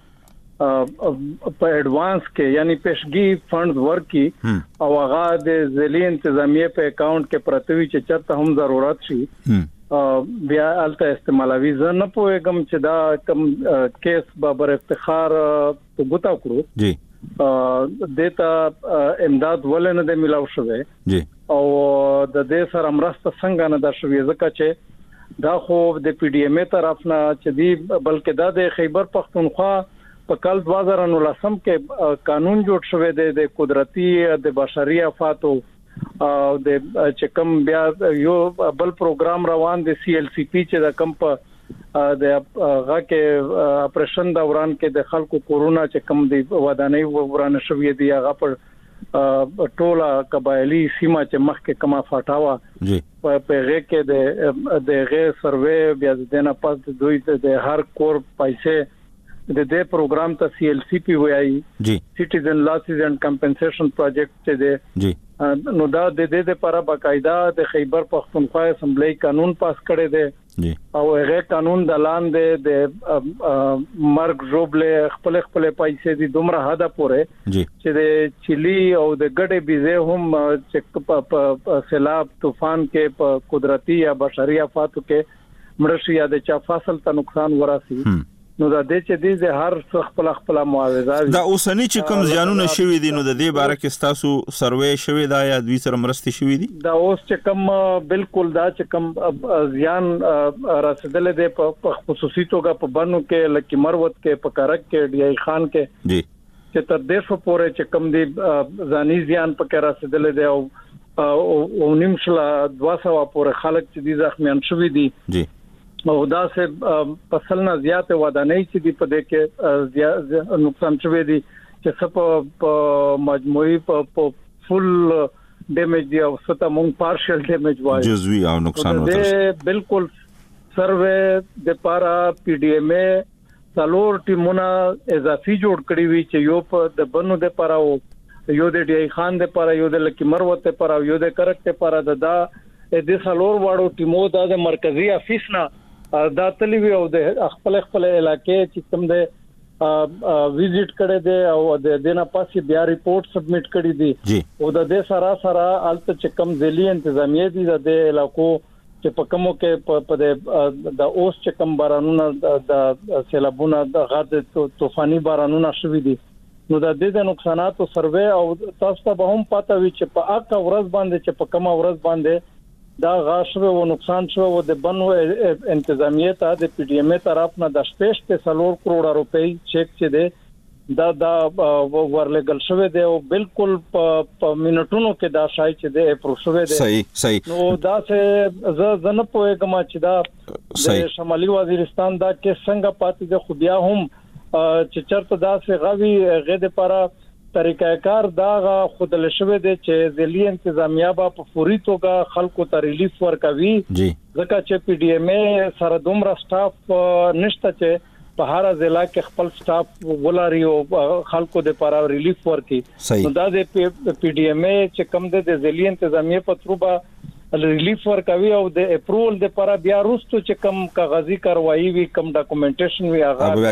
په ایڈوانس کې یعنی پیشگی فنڈز ورکی او هغه د ځلې انتظامیه په اکاؤنٹ کې پرتوي چې چرته هم ضرورت شي بیا الته استعمالوي. زه نه پوهیږم چې دا کم کیس بابر افتخار په ګوتا کړو جی دیتا امداد ولنه د ملاو شوه جی او د دې سره مرسته څنګه نه دا شوې ځکه چې دا خو د پی ډی ایم ای طرف نه چې دی بلکې دا د خیبر پختونخوا په کال 2019 کې قانون جوړ شوی دی د قدرتي د بشري افاتو او د چکم بیا یو بل پروګرام روان دی سی ایل سی پی چې د کم په د هغه کې اپریشن دوران کې د خلکو کورونا چې کم دی ودانۍ ورانه شوې دی هغه پر ټوله قبایلی سیمه چې مخکې کما فاټاوا جی په غې کې د غې سروې بیا د نه پاس دوی د هر کور پیسې د دې پروګرام ته سی ایل سی پی وایي جی سټیزن لاسز اینڈ کمپنسیشن پروجیکټ چې دی جی نو دا د دې لپاره باقاعده د خیبر پختونخوا اسمبلی قانون پاس کړی دی جی او هغه قانون د لاندې د مرګ جوړبل خپل پیسې دي دومره حدا پورې جی چې د چيلي او د ګډې بيزه هم چې په سیلاب طوفان کې په قدرتي یا بشري آفاتو کې مرشي یا د چا فصل ته نقصان وراسي نو دا د چې د هر خپل معاوضه دا اوسنی چې کوم ځانونه شوی دي نو د دې باره کې تاسو سروې شوی دا یا دوی سره مرستې شوی دي دا اوس چې کوم بالکل دا چې کوم ځان رسیدل دي په خصوصي توګه په بنو کې لکه مروت کې په کارک کې ډی ای خان کې جی چې تر 150 پورې چې کوم دي ځاني ځان په کې رسیدل دي او او نیمشلا 200 پورې خلک چې دي زخمیان شوي دي جی او دا سه فصلنا زیات ودانۍ چې دي په دې کې نقصان شوي دي چې په مجموعي په فل ډیمیج دی او ستا مونږ پارشل ډیمیج وایي جزوی او نقصان وته دې بالکل سروې د پارا پی ډی ایم ای څلور ټیمونه اضافي جوړ کړی وی چې یو په د بنو د پارا او یو د ډی خان د پارا یو د لکی مروت د پارا یو د کرک ته پارا د څلور واړو ټیمو د مرکزی افیس نه دا تلی وی او د خپل علاقې چې کوم د ویزټ کړي دي او د دینه پاسې بیا ریپورت سبمټ کړي دي او د دې سره الته چې کم ځلي انتظامیه دي د علاقو چې په کومو کې په د اوس چې کم بارانونه د سیلابونه د غاد طوفاني بارانونه شوي دي نو د دې نقصاناتو سروې او تاسو ته به هم پته وي چې په اکه ورځ باندې چې په کومه ورځ باندې دا غاښو او نقصان شو او د بنو انتظامیه ته د پی ډی ایم ای طرف نه د 4 کروڑ روپۍ چیک چې ده دا ورلګل شوی دی او بالکل په منټونو کې دا شای چې دی اپروو شوی دی صحیح نو دا څه زنه پوهیږم چې دا د شمالي وزیرستان دا کې څنګه پاتې د خو بیا هم چې چرته دا څه غوي غېد لپاره طریقہ کار دا خود له شوه دي چې ځلی انتظامیه په فوري توګه خلکو ته ریلیف ورکوي ځکه چې پی ډی ایم ای سره دومره سټاف نشته چې په هر ضلع کې خپل سټاف ولاري او خلکو د لپاره ریلیف ورکي نو دا د پی ډی ایم ای چې کم د ځلی انتظامیه په تروبه ریلیف ورکوي او د اپروول د لپاره بیا وروسته چې کم کاغذي کاروایی وي کم ډاکومېنټیشن وي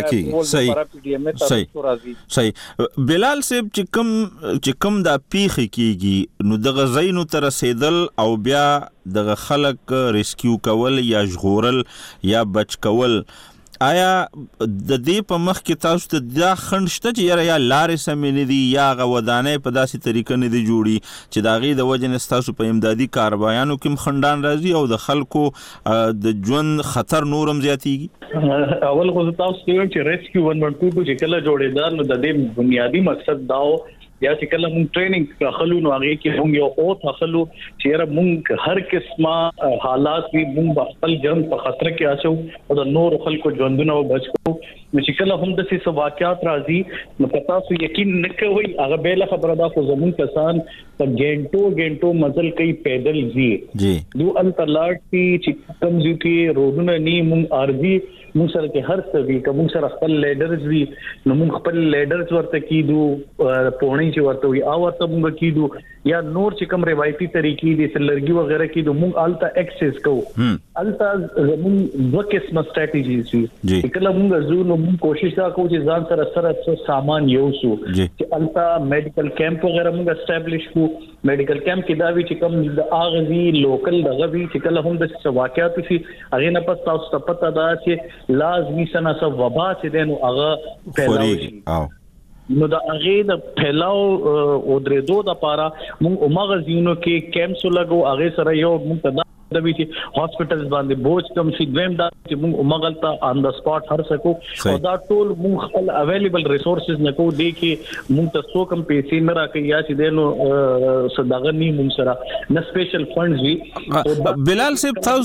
هغه صحیح بلال صاحب چې کم دا پیخ کیږي نو د غزاینو تر رسیدل او بیا د خلک ریسکیو کول یا ژغورل یا بچ کول آیا د دې په مخ کې تاسو ته دا خندشته چې یا لارې سمې نه دي یا غودانې په داسې طریقه نه دي جوړي چې دا غي د وجه نه تاسو په امدادي کاروایانو کې خندان راځي او د خلکو د ژوند خطر نورم زیاتېږي اول خو تاسو چې ریسکیو 112 چې کله جوړېدل نو د دې بنیادی مقصد داو یا چې کله مونږ ټریننګ اخلو نو هغه کې مونږ یو او اخلو چې مونږ هر قسمه حالات وي مونږ خپل ژوند په خطر کې اچو او د نور خلکو ژوندونه بچو چې کله هم د څه واقعات راځي نو تاسو یقین نه کوئ هغه به له خبره دا خو زمون کسان په ګنټو مزل کوي پیدل ځي نو انتلاټي چې کوم ځکه کې روډونه ني مونږ ارضي مونږ سره کې هر څه وی کوم سره خپل لیډرز وی نو مونږ خپل لیډرز ورته کیدو پونی چې ورته وی او ورته مونږ کیدو یا نور چې کوم روایتي طریقې دي سلرګي وغیرہ کیدو مونږ التا ایکسس کو التا زمون د قسمه سټریټیجیز وی کله مونږ زو نو مونږ کوشش وکړو چې ځان سره سامان یوسو چې التا میډیکل کیمپ وغیرہ مونږ اسټابلیش کو میډیکل کیمپ کې دا وی چې کوم د اغزي لوکل دغه وی چې کله هم د واقعات شي هغه نه پس تاسو ته پته ده چې لازمي سنه سب وبا چې دنو هغه پیلاوي نو دا هغه د پهلاو او درېدو د پاره موږ مغزینو کې کیمپس لګو هغه سره یو موږ د وی چې هاسپټلز باندې بوج کم شي دویم دا چې موږ مغلطه آن د سپاټ هر سکو او دا ټول موږ خپل اویلیبل ریسورسز نکو دی کې موږ ته سو کم پیسې نه راکې یا چې دنو صداغه ني موږ سره نه سپیشل فندز وی بلال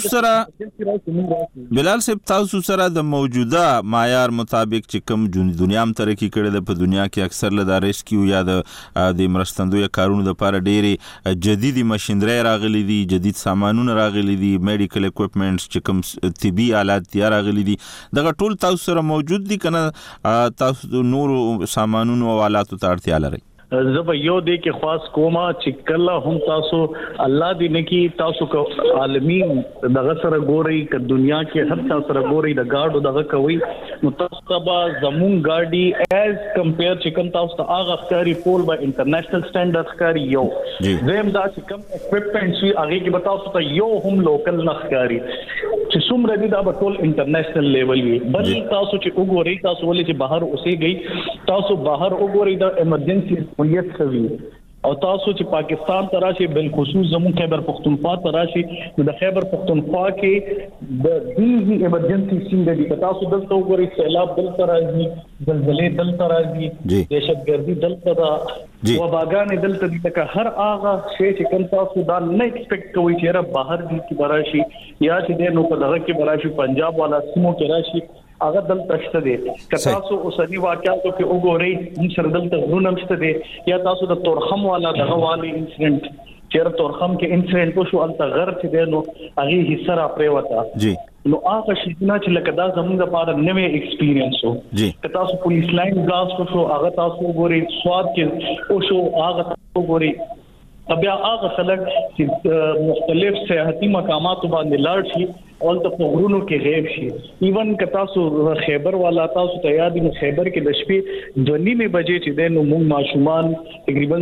صاحب تاسو سره د موجوده معیار مطابق چې کوم دنیا هم ترقی کړې ده په دنیا کې اکثر له ریسکیو یا د مرستندوی کارونو لپاره ډېری جديدي ماشينري راغلي دي جديد سامانونه راغلي دي میډیکل اکوپمنټس چې کوم طبي آلات تیار راغلي دي دغه ټول تاسو سره موجود دي کنه تاسو نور سامانونو او آلاتو ته اړتیا لرئ زب یو دې کې خاص کوما چې کله هم تاسو الله دې نه کې تاسو کو عالمي دغه سره ګوري ک دنیا کې هر څا سره ګوري د گاډو دغه کوي نو تاسو ته زمون ګاډي ایز کمپیر چې کوم تاسو ته هغه ښکاری پول با انټرنیشنل سټانډرډ ښکاری یو زم دا چې کوم اکوپمنټس وی هغه کې تاسو ته یو هم لوکل نه ښکاری چې څومره دي دا ټول انټرنیشنل لیول وی بل تاسو چې وګورئ تاسو ولې چې بهر اوسېږئ تاسو بهر وګورئ د ایمرجنسي نیت کوي او تاسو چې پاکستان ته راشي بل خصوص زموږ خیبر پختونخوا ته راشي نو د خیبر پختونخوا کې د دې ایمرجنسي څنګه دي تاسو دلته وګورئ سیلاب دلته راځي زلزلې دلته راځي دهشتګردي دلته دا وباګانې دلته دي که هر هغه شی چې کوم تاسو دا نه ایکسپیکټ کوئ چې را بهر دي کې براشي یا چې نو په دغه کې براشي پنجاب والا سیمو کې راشي هغه دلته شته دي که تاسو اوسنی واقعاتو کې وګورئ چې سر دلته غرونم شته دي یا تاسو د تورخم والا دغه والی انسیډنټ چې تورخم کې انسیډنټ وشو الته غر چې دی نو هغه حصہ را پریوتا جی نو هغه شي چې لکه دا زموږ لپاره نوې ایکسپیرینس وو که تاسو پولیس لاین بلاست وشو هغه تاسو وګورئ سواد کې او شو هغه تاسو وګورئ بیا هغه خلک چې مختلف سیاحتي مقامات باندې لاړ شي او د پغرونو کې غیب شي ایون که تاسو خیبر والا تاسو ته یاد نو خیبر کې د شپې 2:30 بجې چې د نو موږ ماشومان تقریبا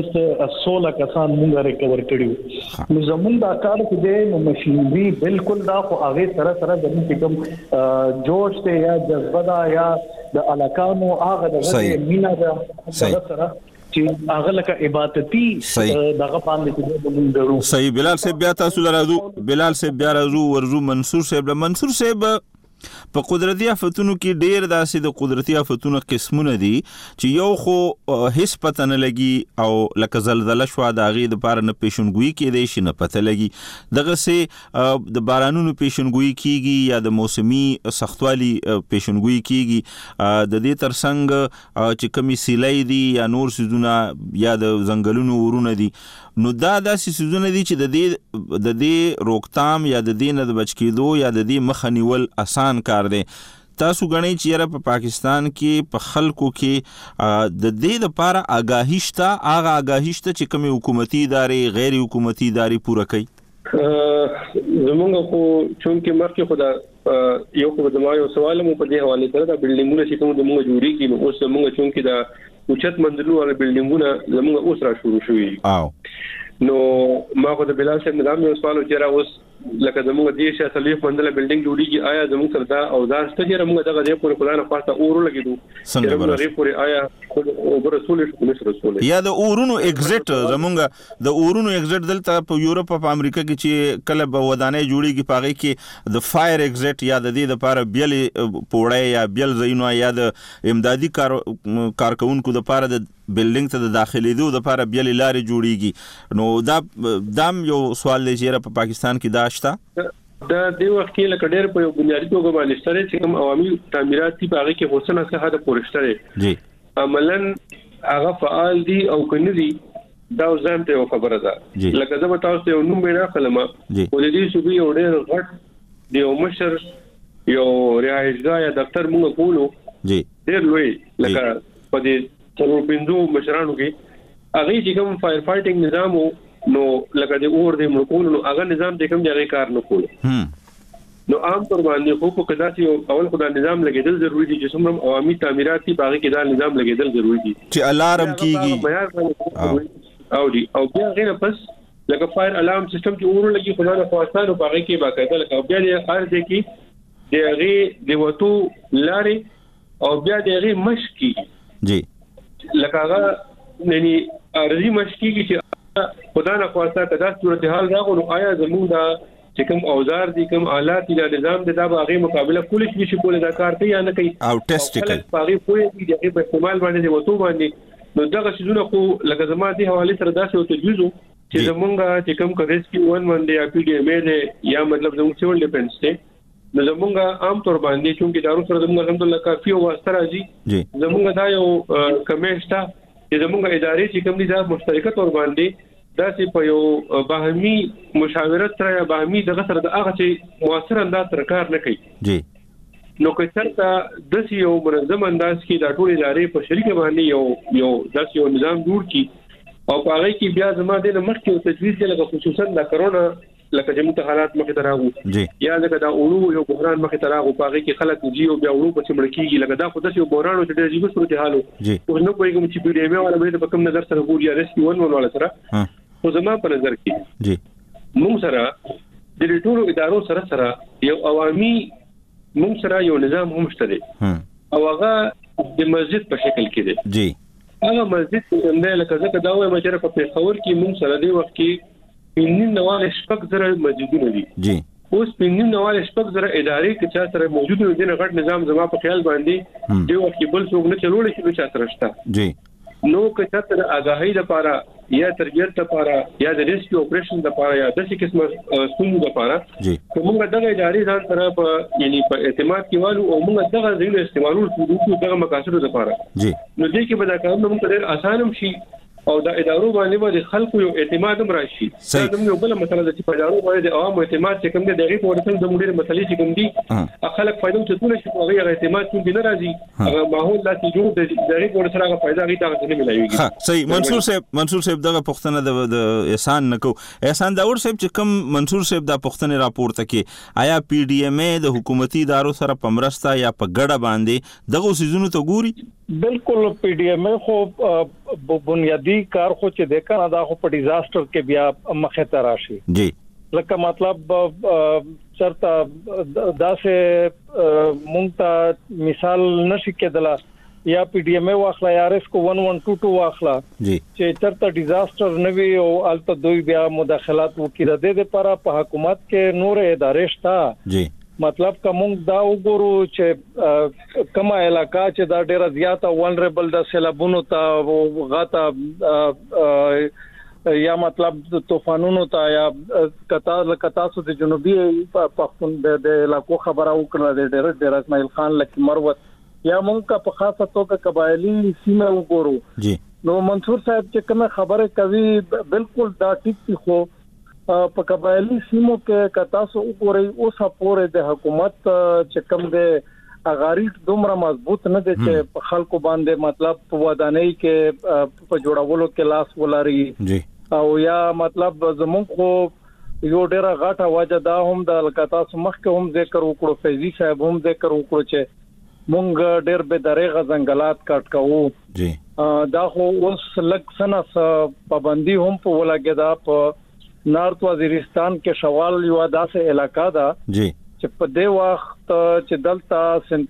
16 کسان موږ ریکور کړیو نو زموږ دا کار کې د نو مشینری بالکل دا خو هغه سره زموږ کوم جوش ته یا جذبه دا یا د علاقانو هغه د مینا دا سره چې هغه لکه عبادتي دغه باندې چې موږ درو صحیح بلال صاحب بیا تاسو راځو بلال صاحب بیا راځو ورزو منصور صاحب په قدرتي آفتونو کې ډېر داسې د قدرتي آفتونو قسمونه دي چې یو خو هیڅ پته نه لګي او لکه زلزله شو د هغې دپاره نه پیشنګویي کېدی شي نه پته لګي دغسې د بارانونو پیشنګویي کېږي یا د موسمي سختوالي پیشنګویي کېږي د دې ترڅنګ چې کومې سیلۍ دي یا نور څیزونه یا د ځنګلونو ورونه دي نو دا داسې څیزونه دي چې د دې روکتام یا د دې نه د بچ کېدو یا د دې مخه نیول آسان کار دی تاسو غنئ چې یاره په پاکستان کې په خلکو کې د دې لپاره آګاهي شته هغه آګاهي شته چې کومې حکومتي ادارې غیر حکومتي ادارې پوره کوي زمونږ خو چونکې مخکې خو دا یو خو زما یو سوال مو په دې حواله سره دا بلډینګونه چې کوم زمونږ جوړیږي نو اوس زمونږ چونکې دا اوچت منزلو ولا بلډینګونه زمونږ اوس را شروع شوي نو ما خو د بلال صاحب نظام یو سوال چې را اوس لکه زمونږ د شې اصلي منزله بلډینګ جوړیږي آیا زمونږ سره دا اوزار ست چې زمونږ دغه دې پورې خدای نه پاسه اورو لګیدو څنګه به پورې آیا او رسول رسول یا د اورونو ایگزټ زمونږ د اورونو ایگزټ دلته په یورپ په امریکا کې چې کله به ودانې جوړیږي پاغي کې د فایر ایگزټ یا د دې لپاره بیل پوړې یا بیل زینو یا د امدادي کارکونکو لپاره د بلډینګ ته د داخليدو لپاره بیل لارې جوړیږي نو دام یو سوال لږه په پاکستان کې داشته دا د وخت کې لکه ډېر په بنیادی توګه باندې ستاره چې کوم عوامي تعمیرات دي هغه کې حسن څخه د پورشتره جی عملاً هغه فعال دي او کنه دي دا ځم ته خبره ده لکه زما تاسو یو نوم بیان کړم او د دې صوبې یو ډېر غټ دی او مشر یو رهایشګاه یا دفتر موږ کولو جی ډېر لوی لکه په دې څلور پنځو مشرانو کې هغه چې کوم فایر فایټینګ نظام نو لکه د اور د ملکونو نو هغه نظام د کوم ځای کار نه کول نو عام طور باندې خو په کداسي اول خدای نظام لګیدل ضروری دي چې څومره عوامي تعمیرات دي باغې کې دا نظام لګیدل ضروری دي چې الارم کیږي او دي او بیا غیر پس لکه فایر الارم سیستم چې اور لګي خدای نه خواستانو باغې کې باقاعده لکه بیا د هر ځای کې د هغه د وټو لارې او بیا د هغه مشکی جی لکه هغه یعنی ارزي مشکی کې خدای نه خواسته کدا صورتحال راغلو نو آیا زموږ دا چې کوم اوزار دي کوم آلات دي د نظام د دا هغه مقابله کولای شي کولای دا کار کوي یا نه کوي او ټیسټ کوي هغه کوی دي هغه په استعمال باندې وته باندې نو دغه شیزونه خو لکه زما دي حواله سره داسې او تجویزو چې زمونږ چې کوم ریسکیو 1 باندې یا پی ډی ام ای یا مطلب زموږ سیول ډیفنس ته نو زمونږ عام طور باندې چې دارو سره زمونږ الحمدلله کافي او واسطه راځي زمونږ دا یو کمیشته چې زمونږ ادارې چې کوم دي دا مشترکه تور باندې داسې په یو باهمي مشاورت سره یا باهمي دغه سره د هغه چې موثر انداز سره کار نه کوي جی نو که څنګه د یو منظم انداز کې د ټول ادارې په شریک باندې یو داسې یو نظام جوړ کی او په هغه کې بیا زما د مخکې او تجویز کې لکه خصوصا د کرونا لکه چې متحالات مخې ته راغو یا لکه دا اورو یو بحران مخې ته راغو په هغه کې خلک جی او بیا اورو په څمړ کېږي لکه دا خو د یو بحران چې د جیبو صورت حالو او نو کوئی کوم چې بي ډي ام ولا به په کوم نظر سره ګوري ریسکیو 1 ولا سره خو زما په نظر کې جی موږ سره د ټولو ادارو سره یو عوامي موږ سره یو نظام هم شته او هغه د مسجد په شکل کې دی جی هغه مسجد څنګه لکه ځکه دا وایي چې په پېښور کې موږ سره دی وخت کې 99 شپږ زره مسجدونه دي جی اوس 99 شپږ زره ادارې کې چې سره موجود دي نه غټ نظام زما په خیال باندې دی وخت کې بل څوک نه چلول شي چې سره شته جی نو که چاته آگاهی لپاره یا تربیت لپاره یا د ریسکیو اپریشن لپاره یا د څه قسمه ستونزو لپاره کومه دغه ادارې ځان سره په یعنی په اعتماد کې والو او موږ دغه ځینې استعمالول کوو دغه مقاصد لپاره جی نو دې کې به دا کارونه موږ ډېر اسانه شي او د ادارو باندې به خلکو یو اعتماد هم راشي دا موږ بل مسله د چې په ادارو باندې د عوام اعتماد چې کوم دی دغه په ورته د مدیر مسلې چې کوم دي خلک فائدو ته ټول شي هغه اعتماد کوم دی نه راځي هغه ماحول لا چې جوړ دی دغه په ورته هغه فائدہ غي ته نه ملایوي ها صحیح منصور صاحب دغه پښتنه د احسان نکو احسان داور صاحب چې کوم منصور صاحب د پښتنه راپورته کې آیا پی ډی ایم ای د حکومتي ادارو سره پمرستا یا په ګډه باندې دغه سيزونو ته ګوري بالکل پی ډی ایم ای خو بنیادی کار خو چې د کنه دا خو په ډیزاستر کې بیا مخه ته راشي جی لکه مطلب چرته داسې مونږ ته مثال نشي کېدلا یا پی ډی ایم ای واخلا یا ریسکو 1122 واخلا جی چې چرته ډیزاستر نوي او الته دوی بیا مداخلات وکړه د دې لپاره په حکومت کې نور ادارې شته جی مطلب کوم دا وګورو چې کومه علاقہ چې دا ډیره زیاته ولنربل د سیلابونو ته غاټه یا مطلب د طوفانونو ته یا کتا سو د جنوبي پښتون د علاقو خبره وکړه د ډیر اسماعیل خان لکه مروت یا مونږه په خاصه توګه قبایلی سیمه وګورو جی نو منصور صاحب چې کومه خبره کوي بالکل دا ټیک دي خو په قبایلی سیمو کې کتا سو وګوري اوس پورې د حکومت چې کوم د اغاریټ دومره مضبوط نه دي چې په خلکو باندې مطلب په ودانۍ کې په جوړولو کې لاس ولري جی او یا مطلب زمونږ خو یو ډیره غاټه وجه دا هم د کتا سو مخکې هم ذکر وکړو فیضی صاحب هم ذکر وکړو چې مونږ ډېر به درېغه ځنګلات کټ کوو جی دا خو اوس لک سنه پابندي هم په ولګیدا په نارت وزیرستان کې شوال یو داسې علاقہ دا جی چې په دې وخت چې دلته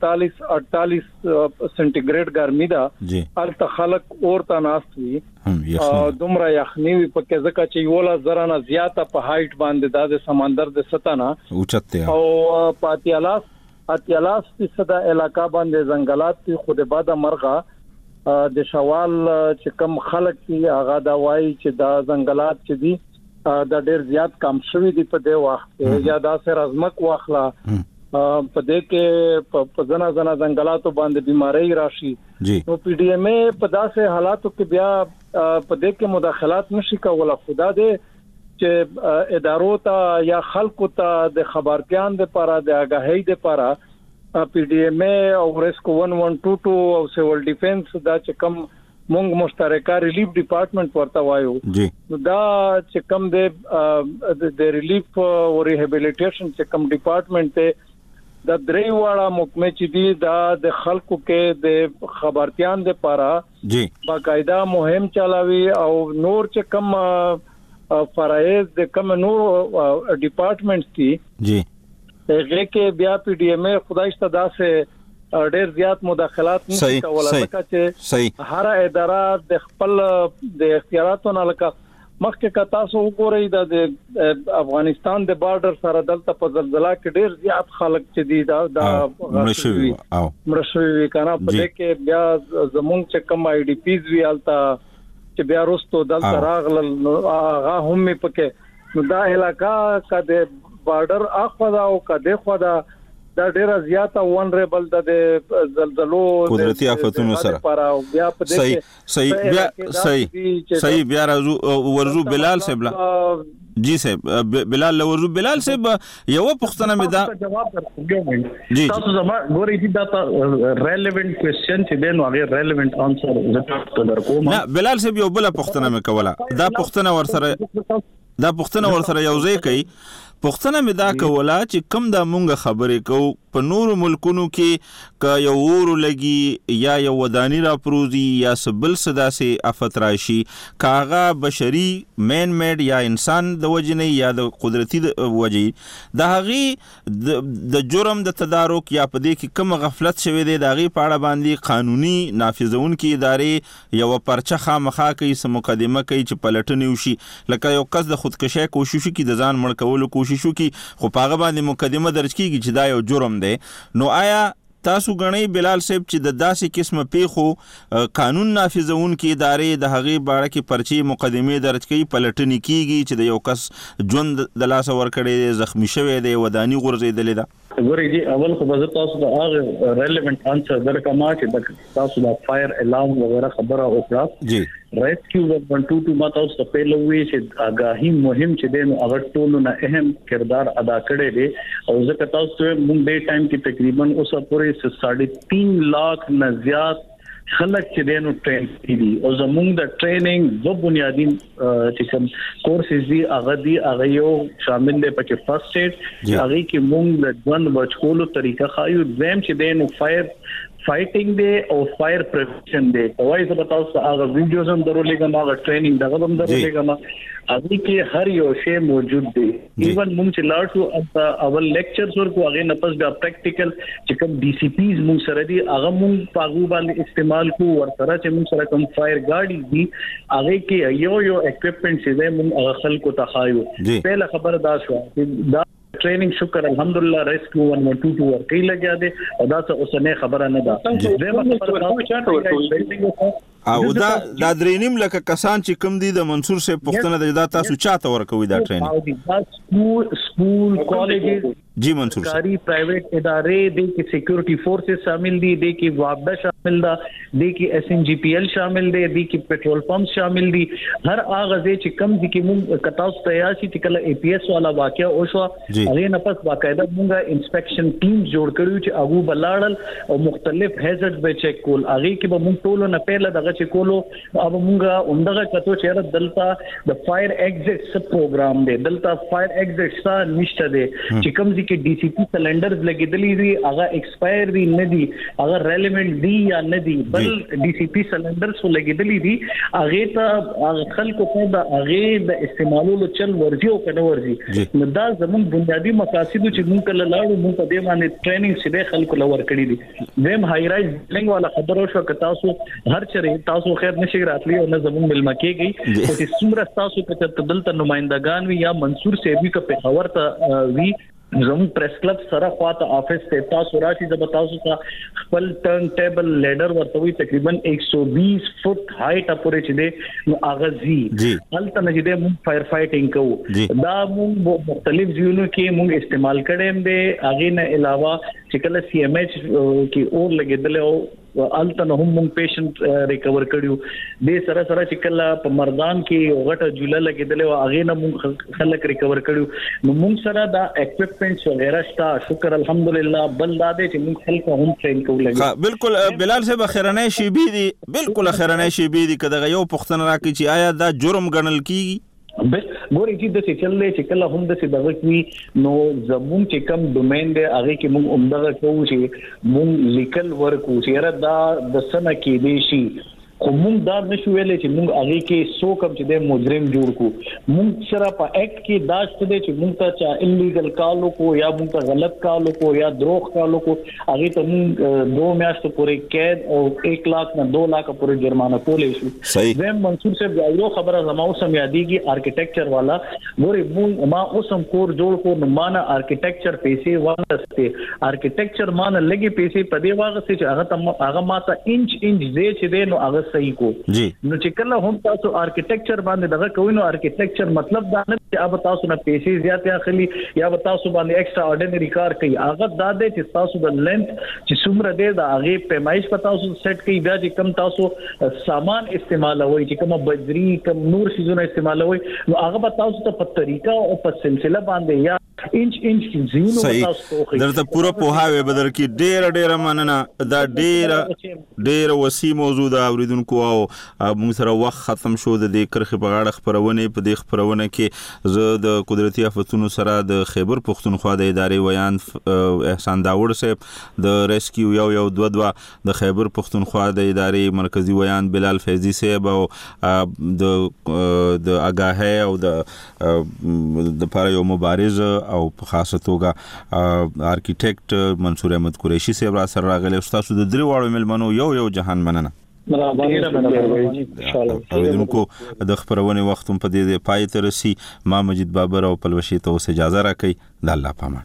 47-48 سنټیګریډ ګرمي دا الته خلک اورته ناستوي دومره یخني په کې ځکه چې یو لا زرانه زیاته په هایټ باندې د سمندر د سطحه اوچته او پاتیالاس فیصد علاقہ باندې ځنګلات خود بعد مرغه د شوال چې کم خلک کی هغه دا وایي چې دا ځنګلات چې دي دا ډېر زیات کم شوی دی په دې وخت یا دا سر ازمک واخلا په دې کې په ځنا ځنګلاتو باندې بیماری راشي نو پی ډی ایم ای په داسې حالاتو کې بیا په دې کې مداخلات نشي کولای خدا دې چې ادارو ته یا خلکو ته د خبرتيان لپاره د آگاهی لپاره پی ډی ایم ای او ریسکو 1122 او سیول ډیفنس دا چې کم مونږ مشترکه ریلیف ډپارټمنټ ورته وایو دا چې کوم د ریلیف او ریهابیلیټیشن چې کوم ډپارټمنټ ته د درې واړه محکمې چې دي دا د خلکو کې د خبرتيان لپاره باقاعده مهم چلاوي او نور چې کوم فرایض د کوم نور ډپارټمنټ دي هغه کې بیا پی ډی ایم ای خدایشته داسې ډېر زیات مداخلات نشي کولای چې هر اداره د خپل د اختیاراتو نه لکه مخکې کا تاسو وګورئ د افغانستان د بارډر سره دلته په زلزلہ کې ډېر زیات خلک چې دي دا مرشوي کنه په دې کې بیا زمونږ چې کوم آی ډی پیز وی التا چې بیا رستو دلته راغل هغه هم پکې نو دا علاقہ کا د بارډر اخوا او کا د خوا دا ډیره زیاته ونریبل د زلزلو قدرتي آفتونو سره صحیح بیا ورزو بلال صاحب جی صاحب بلال صاحب یو پښتنه مې دا جواب درکوم جی تاسو زما ګورئ چې دا ریلیونت کوېسچن چې دین هغه ریلیونت انسر زه درکوم نه بلال صاحب یو بل پښتنه مې کوله دا پښتنه ور سره دا پښتنه ورسره یو ځای کوي. پښتنه مې دا کوله چې کم دا مونږ خبرې کوو په نورو ملکونو کې که یو اور لګي یا یو ودانی را پروزي یا سبل صداسې افت راشي کاغه بشري مین میډ یا انسان د وجنې یا د قدرتي وجې د هغې د جرم د تدارک یا په دې کې کوم غفلت شوی دی د هغې په اړه باندې قانوني نافذونکي ادارې یوه پرچه خامخا کوي څه مقدمه کوي چې پلټنې وشي لکه یو کس د خودکشۍ کوشش وکړي د ځان مړ کولو کوشش وکړي خو په هغه باندې مقدمه درج کیږي چې دا یو جرم دی. نو آیا تاسو غنئ بلال صاحب چې د داسې قسمه پیښو قانون نافذونکي ادارې د هغې باره کې پرچې مقدمې درج کوي پلټنې کیږي چې د یو کس ژوند د لاسه ورکړی دی زخمی شوی دی وداني غورځېدلې ده؟ ګورئ جی اول خو به زه تاسو ته هغه ریلیونټ انسر درکړم چې تاسو د فایر الارم وغیره خبره وکړه جی ریسکیو 122 ما تاسو ته پیل وی چې آگاهی مهم چې دین هغه ټولو نه اهم کردار ادا کړی دی او ځکه تاسو ته مونږ ډے ټایم کې تقریبا اوسه پورې 3.5 लाख نه زیات خلک چې دینو ټرین دي او زموږ د ټریننګ د بنیادی چې کوم کورسز دي هغه یو شامل دي پکې فرست ایډ هغه کې موږ د ژوند بچولو طریقه خایو زم چې دینو فایټینګ دی او فایر پریونشن دی. وایي زه به تاسو هغه ویډیوز هم درولېږم هغه ټریننګ دغه هم درولېږم هغه کې هر یو شی موجود دی. ایون موږ چې لاړ شو اول لیکچرز ورکو هغه نه پس بیا پریکټیکل چې کوم ډي سی پیز موږ سره دي هغه موږ پاغو باندې استعمال کو ورسره چې موږ سره کوم فایر ګاډي دي هغه کې یو اکوپمنټ چې دی موږ هغه خلکو ته خایو. پہله خبر دا شو چې دا ټریننګ شکر الحمدلله ریسکیو 122 ورکی لګیا دی او دا څه اوسنه خبره نه ده. او دا درینیم لکه کسان چې کوم دي د منصور صاحب پښتنه دا تاسو چاته ورکوي دا ټریننګ؟ سکول کالجز جی منصور سرکاری پرائیویٹ ادارې دي کې سیکورټي فورسز شامل دي کې وابدا شامل ده دي کې ایس ان جی پی ایل شامل دي کې پټرول پمپ شامل دي هر هغه چې کم دي کې موږ کتاوس تیاسي چې کله ای پی ایس والا واقعیا او شو هغه نه پس باقاعده موږ انسپیکشن ټیم جوړ کړو چې هغه بلاړل او مختلف هیزرد به چیک کول هغه کې به موږ ټول نه پیله دغه چې کولو अब موږ اومدغه کتو چې دلته د فایر ایگزیټ سب پروګرام دی دلته فایر ایگزیټ سا نشته دی چې کوم کې ډي سی پی سلندرز لګیدلې دي هغه ایکسپایر دي نه دي هغه ریلیونټ دي یا نه دي بل ډي سی پی سلندرز لګیدلې دي هغه ته خلکو په دا هغه د استعمالولو چل ورځي او کنه ورځي نو دا زموږ بنیادی مقاصد چې موږ کله لاړو موږ په دې باندې ټریننګ سره خلکو لور کړی دي زم های رایز بلنګ والا خبرو شو ک تاسو هر چره تاسو خیر نشي راتلی او نه زموږ ملما کېږي او چې څومره تاسو ته دلته نمائندگان وي یا منصور سیبی ک په خبر ته وی زموږ پریس کلب سره خواته افیس ته تاسو راشي زب تاسو ته خپل ټرن ټیبل لیډر ورته وي تقریبا 120 فټ هایټ پورې چې دی نو اغازي هلته نه دی موږ فایر فایټینګ کوو دا موږ مختلف ځایونو کې موږ استعمال کړم دی اغه نه علاوه چې کله سی ام ایچ کې اور لګیدل او الته نه هم پیشنټ ریکور کړیو د سره سره چې کله په مردان کې غټه جوړه لګیدل او هغه نه موږ خلک ریکور کړیو نو موږ سره دا اکوپمنټس وغیرہ شته شکر الحمدلله بل دا دې چې موږ خلک هم ټرین کوو. بالکل بلال صاحب اخرنه شی بي دي بالکل اخرنه شی بي دي کده یو پښتنه راکې چې آیا دا جرم ګڼل کیږي؟ ګورې چې د څه چلې چې کله هم د څه دغه کې نو زموږ چې کم ډومین دی هغه کې موږ عمدغه کوو چې موږ لیکل ورکو چې دا د سنه کې دی شي خو موږ دا نشو ویلې چې موږ هغه کې سو کم چې د مجرم جوړ کو موږ سره په اکټ کې داشته دي چې موږ ته چا انلیګل کالو کو یا موږ ته غلط کالو کو یا دروغ کالو کو هغه ته موږ 2 میاشتې پورې قید او 1 लाख نه 2 लाख پورې جرمانه کولې شو. زم منصور صاحب یو خبره زموږ سم یادېږي آرکیټیکچر والا ګوري موږ ما اوسم کور جوړ کو نو معنا آرکیټیکچر پیسې وانسته آرکیټیکچر معنا لګي پیسې په دی واغ چې هغه ماته انچ دې چې دې نو هغه صحیح کو نو چې کله هم تاسو آرکیټیکچر باندې دغه کوئ نو آرکیټیکچر مطلب دا نه چې اب تاسو نه پیسې زیات اخلي یا تاسو باندې ایکسترا آرډینری کار کوي هغه دا دی چې تاسو د لینث چې څومره دی دا هغه پیمایش په تاسو سیټ کوي بیا چې کم تاسو سامان استعمالوي چې کوم بجری کم نور شیزونه استعمالوي نو هغه په تاسو ته په طریقه او په سلسله باندې یا انچ زینو تاسو درته پوره پوهاوی بدر کې ډیر مننه دا ډیر وسیع موضوع دا اوریدونکو او موږ سره وخت ختم شو د دې کرخې په غاړه خبرونه په دې خبرونه کې زه د قدرتي آفتونو سره د خیبر پښتونخوا د ادارې ویان احسان داوود صاحب د ریسکیو یو دو د خیبر پښتونخوا د ادارې مرکزی ویان بلال فیضی صاحب او د اگاهه او د لپاره یو مبارز او په خاصه توګه آرکیټیکټ منصور احمد قریشي صاحب را سره راغلی تاسو د درې واړو ملمنو یو جهان مننه اوریدونکو د خبرونه وخت په دې پای ته رسي ما مجید بابر او پلوشي ته اوس اجازه راکړي د الله پامان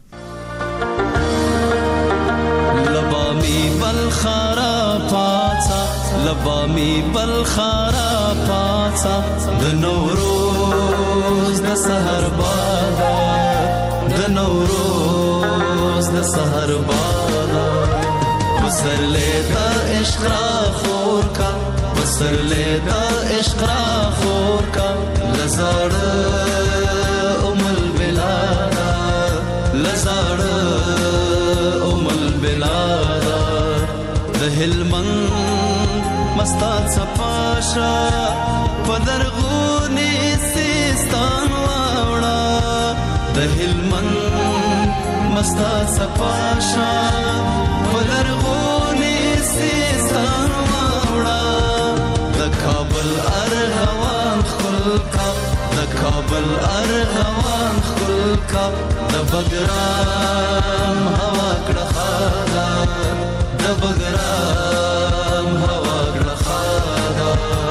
لبامي بالخرا پاڅا لبامي بالخرا پاڅا د نوروز د سحر بادا د نوروز د سحر بادا بسر لیتا عشق را خور کا بسر لیتا عشق را خور کا لزاڑ ام البلادا لزاڑ ام البلادا د هلمند مستات صفاشا پدرغونی سیستان واوڑا د هلمند مستات صفاشا پدرغونی سیستان واوڑا د کابل ارغوان خلکا د کابل ارغوان خلکا د بګرام هوا کړه خادا د بګرام هوا کړه خادا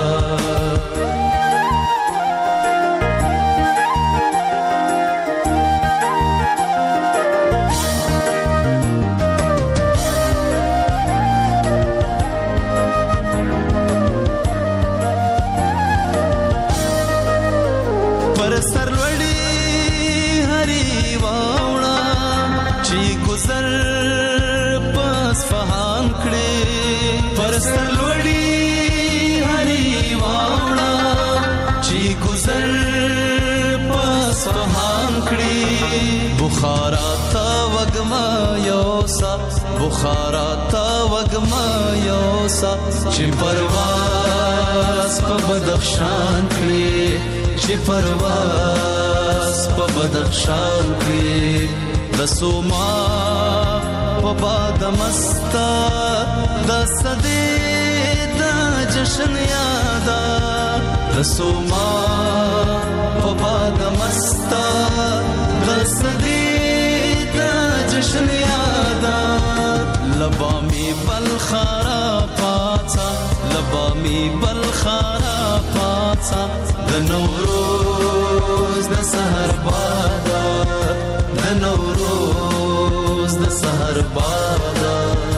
بخارا تا وگما یوسا بخارا تا وگما یوسا چی پرواز پا بدخشان کلی چی پرواز پا بدخشان کلی دسو ما پا باد مستا دست دی دا جشن یادا دسو ما پا باد مستا دست دی دا جشن یادا لبامی بالخارا پاتا لبامی بالخارا پاتا د نوروز د سحر بادا د نوروز د سحر بادا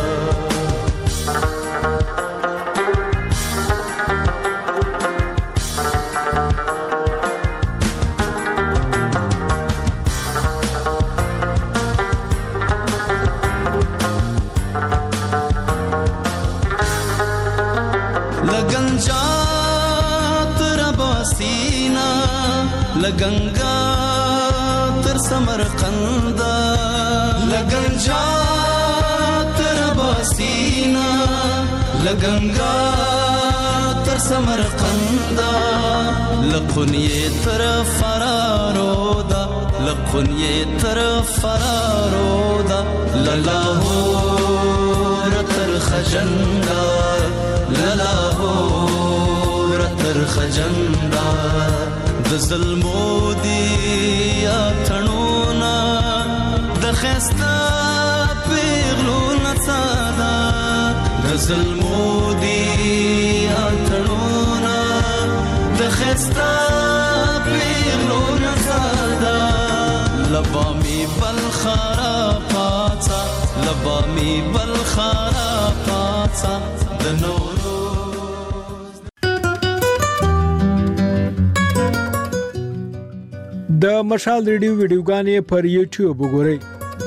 لگنگا تر سمرقندا لگنجا تر باسینا لگنگا تر سمرقندا لقنیه تر فرارودا لقنیه تر فرارودا للاهور تر خجندا للاهور تر خجندا د ظلمو دی اتنونا د خستا پیغلو نڅادا د ظلمو دی اتنونا د خستا پیغلو نڅادا لبامی بالخارا پاتا لبامی بالخارا پاتا د نور د مشال ریډیو ویډیوګانې پر یوټیوب وګورئ.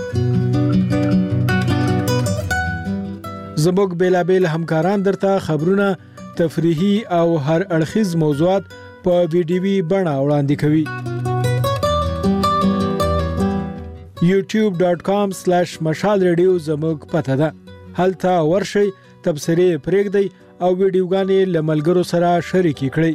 زموږ بیلابل همکاران درته خبرونه، تفریحي او هر اړخیز موضوعات په ویډیوي بڼه وړاندې کوي. youtube.com/مشال ریډیو زموږ پته ده. هلته ورشئ، تبصرې پرېږدئ او ویډیوګانې له ملګرو سره شریکې کړئ.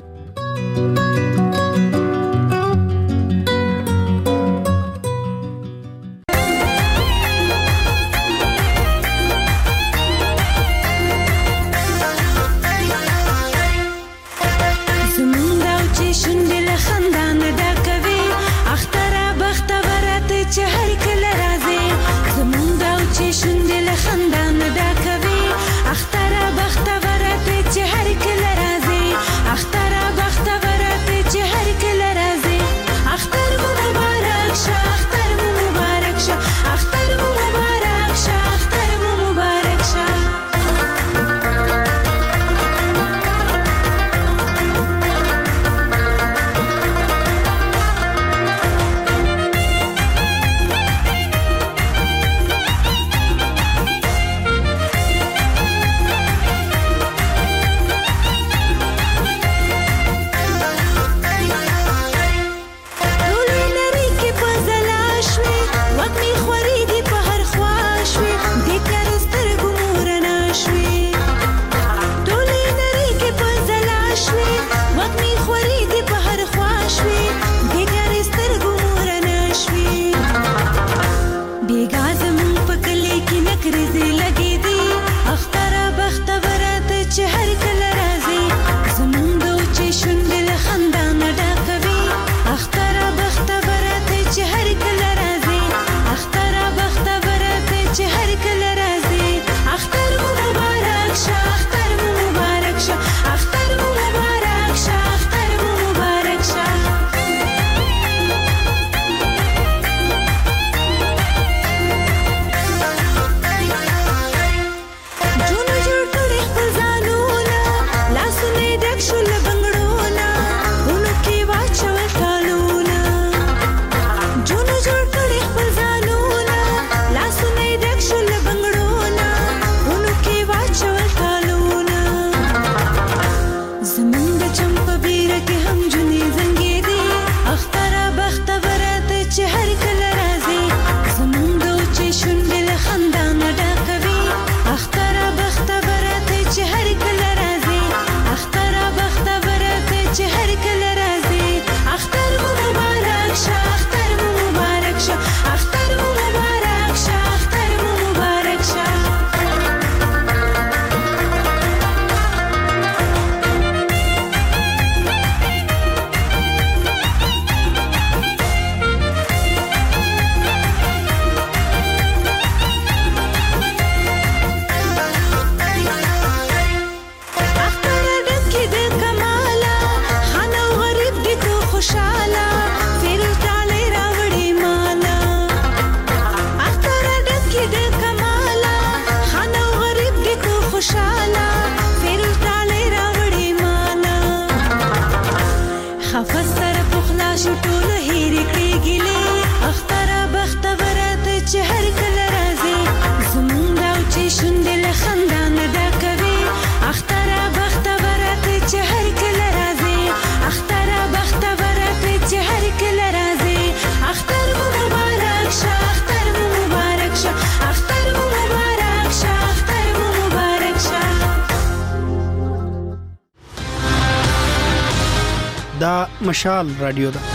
دا مشال رادیو ده.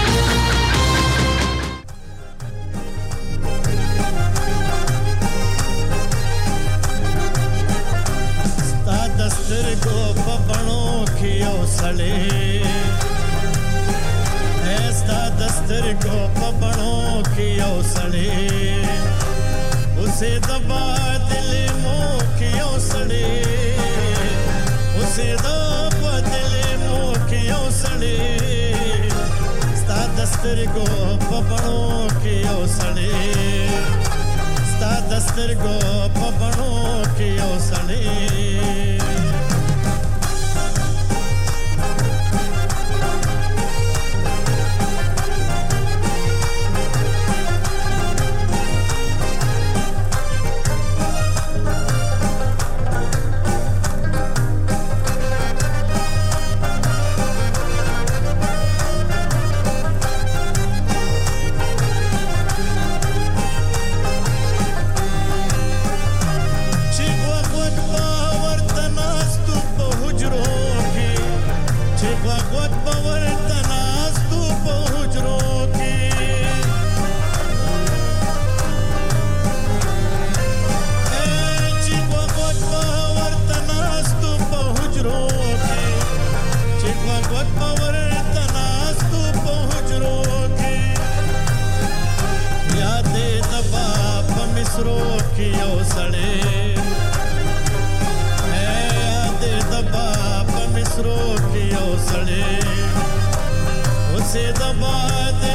ستا دسترګو په بڼو کې یو سړی، ستا دسترګو په بڼو کې یو سړی، اوسې د باطل مو کې یو سړی، اوسې د یو سړی، ستا دسترګو په بڼو کې یو سړی، ستا دسترګو په بڼو کې یو سړی. सड़े दे दबा मिसरो की ओ सड़े उसे दबा दे